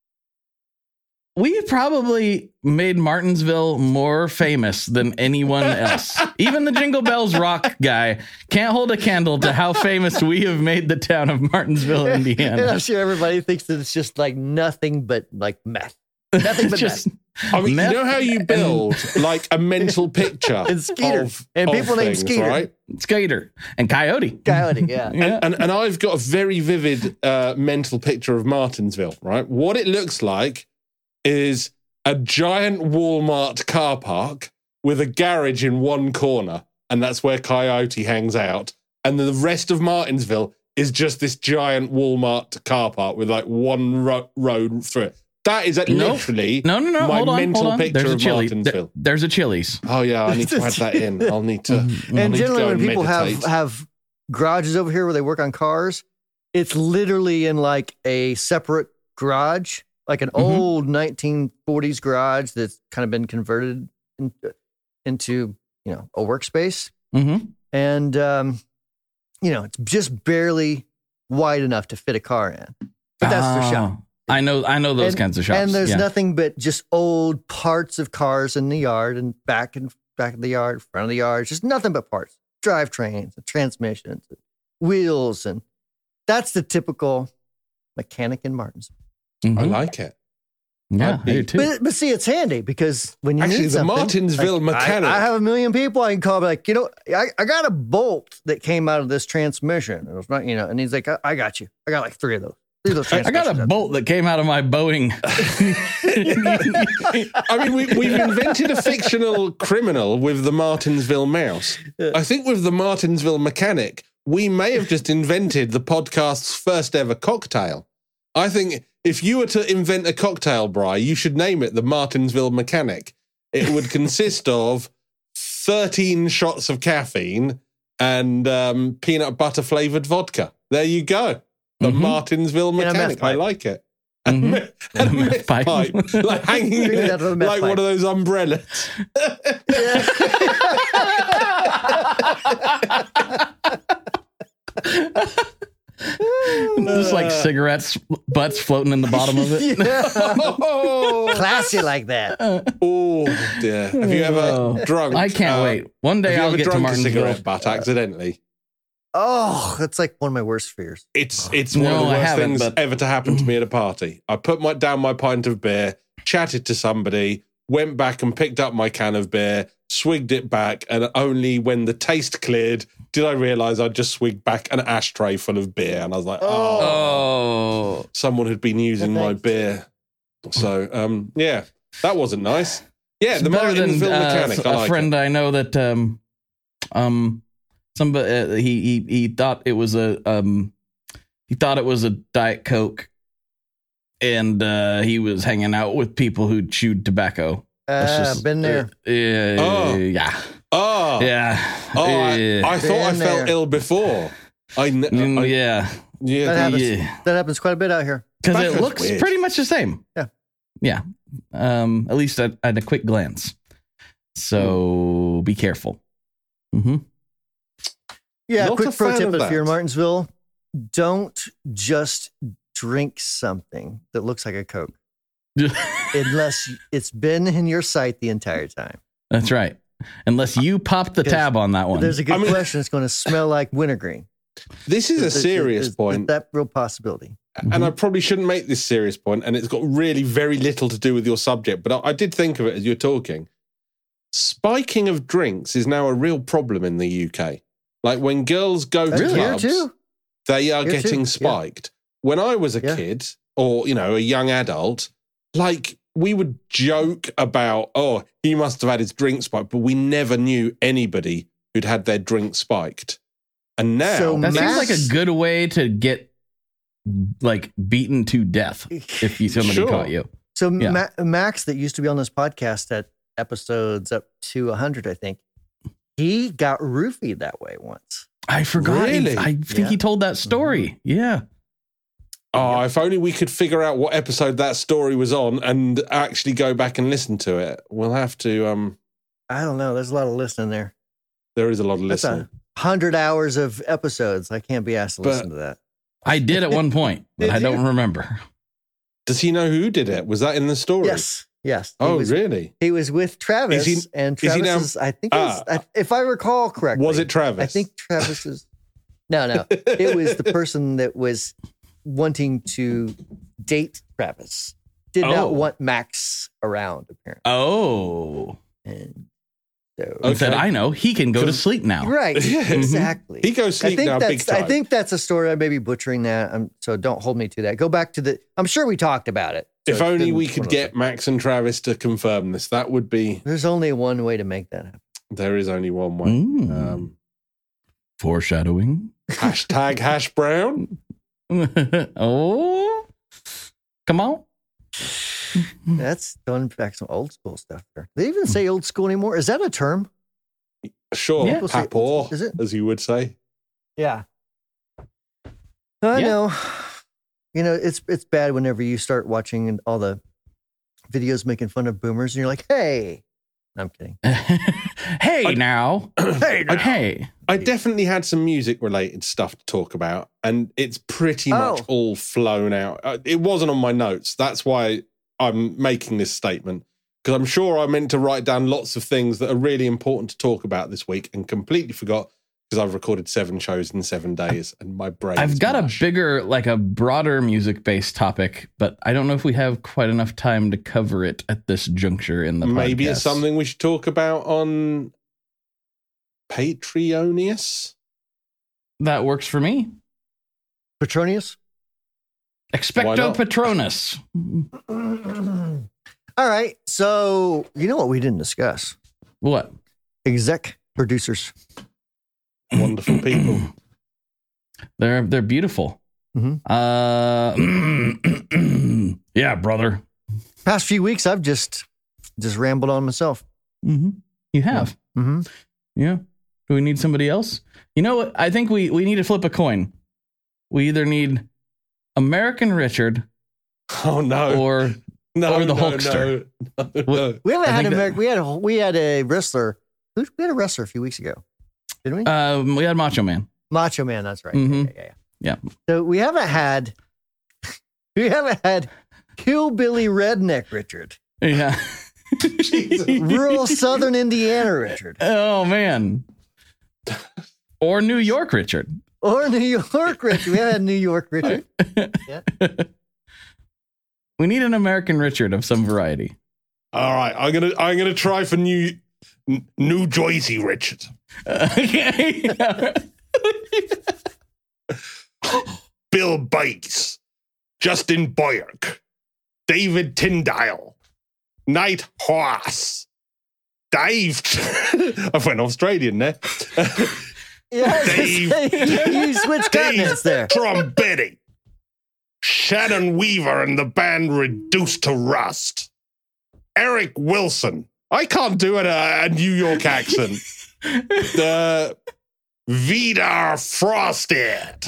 Speaker 4: we probably made Martinsville more famous than anyone else. Even the Jingle Bells Rock guy can't hold a candle to how famous we have made the town of Martinsville,
Speaker 2: And I'm
Speaker 4: Indiana.
Speaker 2: sure everybody thinks that it's just like nothing but like meth. Nothing but
Speaker 4: Just
Speaker 2: meth.
Speaker 1: I mean,
Speaker 4: meth
Speaker 1: you know how you
Speaker 4: and-
Speaker 1: build like a mental picture
Speaker 2: And Skeeter.
Speaker 1: of,
Speaker 2: And
Speaker 1: of
Speaker 2: people named
Speaker 1: things,
Speaker 2: Skeeter.
Speaker 1: right?
Speaker 4: Skater and Coyote.
Speaker 2: Coyote, yeah.
Speaker 4: Yeah.
Speaker 1: And and I've got a very vivid uh, mental picture of Martinsville, right? What it looks like is a giant Walmart car park with a garage in one corner, and that's where Coyote hangs out. And the rest of Martinsville is just this giant Walmart car park with like one ro- road through it. That is uh,
Speaker 4: Nope.
Speaker 1: literally
Speaker 4: No, no, no.
Speaker 1: my
Speaker 4: hold on,
Speaker 1: mental
Speaker 4: hold on.
Speaker 1: picture
Speaker 4: There's a
Speaker 1: of
Speaker 4: chili.
Speaker 1: Martinsville.
Speaker 4: There- there's a Chili's.
Speaker 1: Oh yeah, I need to add that in. I'll need to. I'll
Speaker 2: And
Speaker 1: need to
Speaker 2: generally,
Speaker 1: go
Speaker 2: when
Speaker 1: and
Speaker 2: people have,
Speaker 1: meditate.
Speaker 2: have garages over here where they work on cars, it's literally in like a separate garage, like an
Speaker 4: Mhm.
Speaker 2: old nineteen forties garage that's kind of been converted in, into, you know, a workspace.
Speaker 4: Mm-hmm.
Speaker 2: And, um, you know, it's just barely wide enough to fit a car in. But that's their shop.
Speaker 4: I know, I know those
Speaker 2: And-
Speaker 4: kinds of shops.
Speaker 2: And there's
Speaker 4: yeah.
Speaker 2: nothing but just old parts of cars in the yard and back and back of the yard, front of the yard. Just nothing but parts, drivetrains, and transmissions, and wheels, and that's the typical mechanic in Martinsville.
Speaker 4: Mhm.
Speaker 1: I like it.
Speaker 4: Yeah,
Speaker 1: I'd
Speaker 4: I do
Speaker 1: be-
Speaker 4: too.
Speaker 2: But but see, it's handy because when you
Speaker 1: Actually,
Speaker 2: need
Speaker 1: the
Speaker 2: something,
Speaker 1: Martinsville
Speaker 2: like, I-
Speaker 1: mechanic-
Speaker 2: I, have a million people I can call. Be like, you know, I, I got a bolt that came out of this transmission. It was not, you know, and he's like, I, I got you. I got like three of those. Three of those
Speaker 4: I got
Speaker 2: transmissions
Speaker 4: a
Speaker 2: out
Speaker 4: bolt that came out of my Boeing.
Speaker 1: I mean, we, we've invented a fictional criminal with the Martinsville Mouse. I think with the Martinsville Mechanic, we may have just invented the podcast's first ever cocktail. I think if you were to invent a cocktail, Bri, you should name it the Martinsville Mechanic. It would consist of thirteen shots of caffeine, and um, peanut butter flavored vodka. There you go. The
Speaker 4: Mhm.
Speaker 1: Martinsville
Speaker 2: And a meth
Speaker 1: mechanic. I
Speaker 2: pipe.
Speaker 1: like it.
Speaker 4: Mhm.
Speaker 1: And, and
Speaker 4: And a
Speaker 1: a
Speaker 4: meth
Speaker 1: meth
Speaker 4: pipe.
Speaker 1: pipe, like hanging
Speaker 2: Drink it out of a meth
Speaker 1: like
Speaker 2: pipe.
Speaker 1: one of those umbrellas.
Speaker 4: Just like cigarettes butts floating in the bottom of it.
Speaker 1: oh,
Speaker 2: Classy like that.
Speaker 1: oh, dear. Have you ever
Speaker 4: Oh,
Speaker 1: drunk?
Speaker 4: I can't
Speaker 1: uh,
Speaker 4: wait. One day
Speaker 1: Have you
Speaker 4: I'll
Speaker 1: ever
Speaker 4: get to
Speaker 1: drunk a
Speaker 4: Martinsville.
Speaker 1: cigarette butt accidentally?
Speaker 2: Oh, that's like one of my worst fears.
Speaker 1: It's it's one
Speaker 4: No,
Speaker 1: of the
Speaker 4: I
Speaker 1: worst
Speaker 4: haven't,
Speaker 1: things
Speaker 4: but-
Speaker 1: ever to happen to me at a party. I put my down my pint of beer, chatted to somebody, went back and picked up my can of beer, swigged it back, and only when the taste cleared did I realise I'd just swigged back an ashtray full of beer. And I was like, oh,
Speaker 4: Oh,
Speaker 1: someone had been using my
Speaker 2: Thanks.
Speaker 1: beer. So, um, yeah, that wasn't nice. Yeah,
Speaker 4: it's
Speaker 1: the
Speaker 4: better than
Speaker 1: Martinsville
Speaker 4: uh,
Speaker 1: mechanic. I
Speaker 4: a
Speaker 1: like
Speaker 4: friend
Speaker 1: it.
Speaker 4: I know that um um somebody uh, he he he thought it was a um he thought it was a Diet Coke, and uh, he was hanging out with people who chewed tobacco. That's
Speaker 2: Uh,
Speaker 4: just-
Speaker 2: been there.
Speaker 4: Uh, yeah,
Speaker 1: Oh.
Speaker 4: yeah,
Speaker 1: Oh,
Speaker 4: yeah.
Speaker 1: oh I,
Speaker 4: yeah.
Speaker 1: I thought I
Speaker 2: Been
Speaker 1: felt
Speaker 2: there.
Speaker 1: ill before. I, kn-
Speaker 4: Mm,
Speaker 1: I
Speaker 4: yeah,
Speaker 1: yeah,
Speaker 2: That happens.
Speaker 4: yeah.
Speaker 2: That happens quite a bit out here.
Speaker 4: Because it
Speaker 1: Tobacco's
Speaker 4: looks
Speaker 1: weird.
Speaker 4: pretty much the same.
Speaker 2: Yeah.
Speaker 4: Yeah. Um, at least at, at a quick glance. So be careful. Mm-hmm.
Speaker 2: Yeah,
Speaker 1: Not a
Speaker 2: quick pro
Speaker 1: fan
Speaker 2: tip
Speaker 1: of
Speaker 2: if you're in
Speaker 1: that.
Speaker 2: Martinsville, don't just drink something that looks like a Coke unless it's been in your sight the entire time.
Speaker 4: That's right. Unless you pop the
Speaker 2: Because
Speaker 4: tab on that
Speaker 2: If
Speaker 4: one.
Speaker 2: there's a good
Speaker 1: I mean-
Speaker 2: question, it's going to smell like wintergreen.
Speaker 1: this is a
Speaker 2: There's- there's-
Speaker 1: serious
Speaker 2: there's-
Speaker 1: point.
Speaker 2: there's that real possibility.
Speaker 1: And I probably shouldn't make this serious point, and it's got really very little to do with your subject, but I, I did think of it as you're talking. Spiking of drinks is now a real problem in the U K. Like when girls go to
Speaker 2: That's here
Speaker 1: clubs,
Speaker 2: too.
Speaker 1: they are
Speaker 2: Here too,
Speaker 1: getting
Speaker 2: yeah.
Speaker 1: spiked. When I was a
Speaker 2: Yeah.
Speaker 1: kid, or you know, a young adult, like we would joke about, oh, he must have had his drink spiked, but we never knew anybody who'd had their drink spiked. And now,
Speaker 2: So
Speaker 4: that seems like
Speaker 2: Max-
Speaker 4: a good way to get like beaten to death if you somebody
Speaker 1: Sure.
Speaker 4: caught you.
Speaker 2: So
Speaker 4: Yeah.
Speaker 2: Ma- Max, that used to be on this podcast at episodes up to one hundred, I think, he got roofied that way once.
Speaker 4: I forgot. he-
Speaker 1: Really?
Speaker 4: I think
Speaker 2: Yeah.
Speaker 4: he told that story. Yeah.
Speaker 1: oh, if only we could figure out what episode that story was on and actually go back and listen to it. We'll have to. Um,
Speaker 2: I don't know. There's a lot of listening there.
Speaker 1: there is a lot of
Speaker 2: That's
Speaker 1: listening.
Speaker 2: a hundred hours of episodes. I can't be asked to
Speaker 1: But-
Speaker 2: listen to that.
Speaker 4: I did at one point, but
Speaker 2: Did
Speaker 4: I don't
Speaker 2: you?
Speaker 4: remember.
Speaker 1: Does he know who did it? Was that in the story?
Speaker 2: Yes, yes. He
Speaker 1: Oh,
Speaker 2: was,
Speaker 1: really?
Speaker 2: He was with Travis,
Speaker 1: Is he-
Speaker 2: and
Speaker 1: is he
Speaker 2: Travis
Speaker 1: now-
Speaker 2: is, I think, it was,
Speaker 1: Ah.
Speaker 2: I- if I recall correctly,
Speaker 1: Was it Travis?
Speaker 2: I think Travis is. No, no, it was the person that was wanting to date Travis. Did
Speaker 1: Oh.
Speaker 2: not want Max around, apparently.
Speaker 4: Oh.
Speaker 2: And so,
Speaker 4: He said,
Speaker 1: Okay.
Speaker 4: I know. He can go to sleep now.
Speaker 2: right,
Speaker 1: Yeah.
Speaker 2: exactly.
Speaker 1: He goes
Speaker 2: I
Speaker 1: sleep
Speaker 2: think
Speaker 1: now big
Speaker 2: that's. I
Speaker 1: time.
Speaker 2: think that's a story. I may be butchering that. Um, so don't hold me to that. Go back to the. I'm sure we talked about it. So
Speaker 1: if
Speaker 2: it's
Speaker 1: only
Speaker 2: been
Speaker 1: we
Speaker 2: one
Speaker 1: could
Speaker 2: of
Speaker 1: get Max and Travis to confirm this, that would be.
Speaker 2: those- There's only one way to make that happen.
Speaker 1: There is only one way.
Speaker 4: Mm.
Speaker 1: Um,
Speaker 4: Foreshadowing.
Speaker 1: hashtag hash brown.
Speaker 4: Oh. Come on.
Speaker 2: That's going back some old school stuff there. They even say old school anymore. Is that a term?
Speaker 1: Sure,
Speaker 4: Yeah.
Speaker 2: People say-
Speaker 1: Hapor,
Speaker 2: is it?
Speaker 1: as you would say.
Speaker 2: Yeah. I
Speaker 4: Yeah.
Speaker 2: know. You know, it's it's bad whenever you start watching all the videos making fun of boomers and you're like, hey. I'm kidding.
Speaker 4: Hey
Speaker 1: I-
Speaker 4: now.
Speaker 2: Hey,
Speaker 1: I-
Speaker 4: Hey.
Speaker 1: I definitely had some music related stuff to talk about, and it's pretty
Speaker 2: Oh.
Speaker 1: much all flown out. Uh, It wasn't on my notes. That's why I'm making this statement, because I'm sure I meant to write down lots of things that are really important to talk about this week and completely forgot because I've recorded seven shows in seven days and my brain.
Speaker 4: I've
Speaker 1: is
Speaker 4: got
Speaker 1: mush.
Speaker 4: a bigger, like a broader music based topic, but I don't know if we have quite enough time to cover it at this juncture in the
Speaker 1: Maybe
Speaker 4: podcast.
Speaker 1: it's something we should talk about on Patreonius.
Speaker 4: that works for me.
Speaker 2: Petronius?
Speaker 1: Why
Speaker 4: Expecto
Speaker 1: not?
Speaker 4: Patronus.
Speaker 2: All right. So, you know what we didn't discuss?
Speaker 4: What?
Speaker 2: Exec producers.
Speaker 1: Wonderful people.
Speaker 4: They're they're beautiful.
Speaker 2: Mhm.
Speaker 4: Uh, yeah, brother.
Speaker 2: Past few weeks, I've just just rambled on myself.
Speaker 4: Mm-hmm. You have.
Speaker 2: Mm-hmm.
Speaker 4: Yeah. Do we need somebody else? You know what? I think we, we need to flip a coin. We either need American Richard
Speaker 1: Oh no.
Speaker 4: or
Speaker 1: no,
Speaker 4: or the
Speaker 1: no,
Speaker 4: Hulkster.
Speaker 1: No, no, no.
Speaker 2: We haven't
Speaker 4: I
Speaker 2: had
Speaker 4: think
Speaker 2: American. We had a, we had a wrestler. who- We had a wrestler a few weeks ago, didn't we?
Speaker 4: um, we had Macho Man.
Speaker 2: Macho Man. That's right.
Speaker 4: Mhm.
Speaker 2: Yeah, yeah, yeah.
Speaker 4: Yeah.
Speaker 2: So we haven't had. We haven't had hillbilly redneck Richard,
Speaker 4: Yeah.
Speaker 2: rural Southern Indiana Richard,
Speaker 4: Oh man. Or New York Richard.
Speaker 2: or New York Richard. We haven't had New York Richard. Yeah.
Speaker 4: We need an American Richard of some variety.
Speaker 1: All right, I'm gonna I'm gonna try for New N- New Jersey Richard.
Speaker 4: Okay.
Speaker 1: Bill Bates, Justin Boyerk, David Tyndale, Night Horse, Dave. I went Australian there.
Speaker 2: Yeah, I was gonna
Speaker 1: Dave-
Speaker 2: say, you switched continents there.
Speaker 1: Trombetti, Shannon Weaver and the band Reduced to Rust, Eric Wilson. I can't do it a, a New York accent. The Vidar Frosted,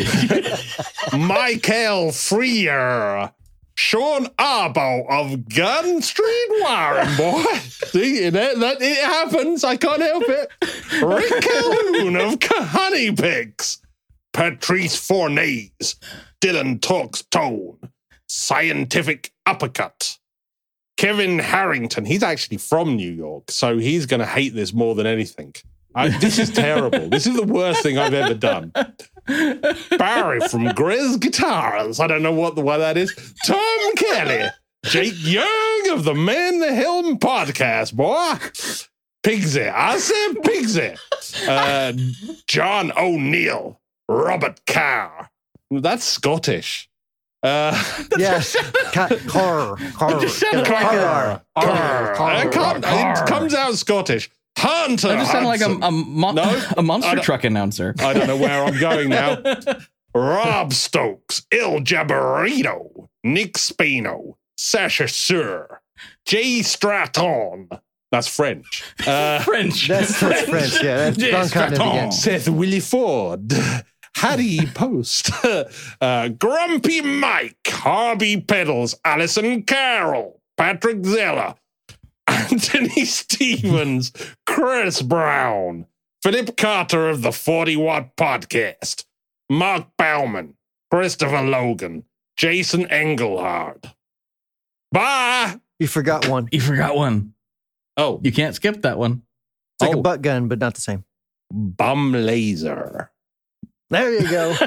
Speaker 1: Michael Freer, Sean Arbo of Gun Street Warren, boy. See, that, that it happens. I can't help it. Rick Calhoun of Honey Picks, Patrice Fournaise, Dylan Talks Tone, Scientific Uppercut, Kevin Harrington. He's actually from New York, so he's going to hate this more than anything. I, this is terrible. This is the worst thing I've ever done. Barry from Grizz Guitars. I don't know what the why that is. Tom Kelly. Jake Young of the Man the Helm podcast, boy. Pigsy. I said Pigsy. Uh, John O'Neill. Robert Carr. That's Scottish. Uh,
Speaker 2: Yes. Ca- Carr. Carr.
Speaker 4: just sounded like
Speaker 2: Carr.
Speaker 4: a-
Speaker 2: Carr.
Speaker 1: Carr. It, come- it comes out Scottish. Hunter.
Speaker 4: That just sounded like a,
Speaker 1: Hudson.
Speaker 4: a, mon-
Speaker 1: No,
Speaker 4: a
Speaker 1: I
Speaker 4: monster
Speaker 1: don't-
Speaker 4: truck announcer.
Speaker 1: I don't know where I'm going now. Rob Stokes, Il Jabarito, Nick Spino, Sasha Sur, Jay Stratton. That's French. Uh,
Speaker 4: French.
Speaker 2: That's, that's French. Yeah, that's
Speaker 4: Yes,
Speaker 2: wrong continent
Speaker 4: Stratton.
Speaker 2: again.
Speaker 1: Seth Willie Ford, Harry Post, uh, Grumpy Mike, Harvey Pedals, Alison Carroll, Patrick Zeller, Anthony Stevens, Chris Brown, Philip Carter of the forty watt Podcast, Mark Bauman, Christopher Logan, Jason Engelhard. Bye.
Speaker 2: You forgot one.
Speaker 4: You forgot one.
Speaker 1: Oh,
Speaker 4: You can't skip that one.
Speaker 2: It's like
Speaker 1: Oh.
Speaker 2: a butt gun, but not the same.
Speaker 1: Bum Laser.
Speaker 2: There you go.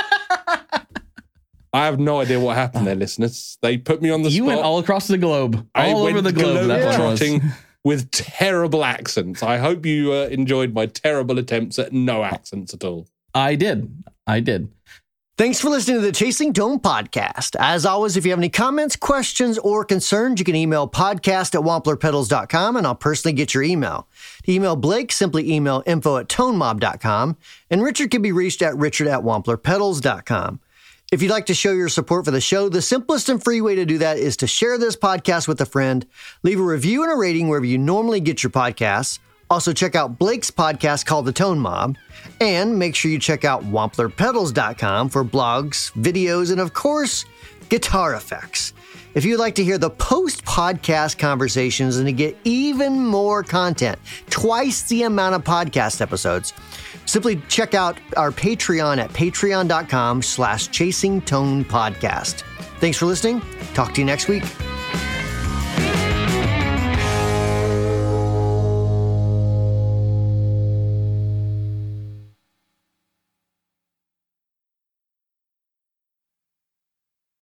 Speaker 1: I have no idea what happened there, listeners. They put me on the
Speaker 4: You
Speaker 1: spot.
Speaker 4: went all across the globe.
Speaker 1: I
Speaker 4: All
Speaker 1: went
Speaker 4: over the globe. That one was.
Speaker 1: globe-trotting with terrible accents. I hope you uh, enjoyed my terrible attempts at no accents at all.
Speaker 4: I did. I did.
Speaker 2: Thanks for listening to the Chasing Tone podcast. As always, if you have any comments, questions, or concerns, you can email podcast at wampler pedals dot com and I'll personally get your email. To email Blake, simply email info at tonemob dot com and Richard can be reached at richard at wampler pedals dot com. If you'd like to show your support for the show, the simplest and free way to do that is to share this podcast with a friend, leave a review and a rating wherever you normally get your podcasts. Also, check out Blake's podcast called The Tone Mob, and make sure you check out wampler pedals dot com for blogs, videos, and of course, guitar effects. If you'd like to hear the post-podcast conversations and to get even more content, twice the amount of podcast episodes, simply check out our Patreon at patreon dot com slash chasing tone podcast. Thanks for listening. Talk to you next week.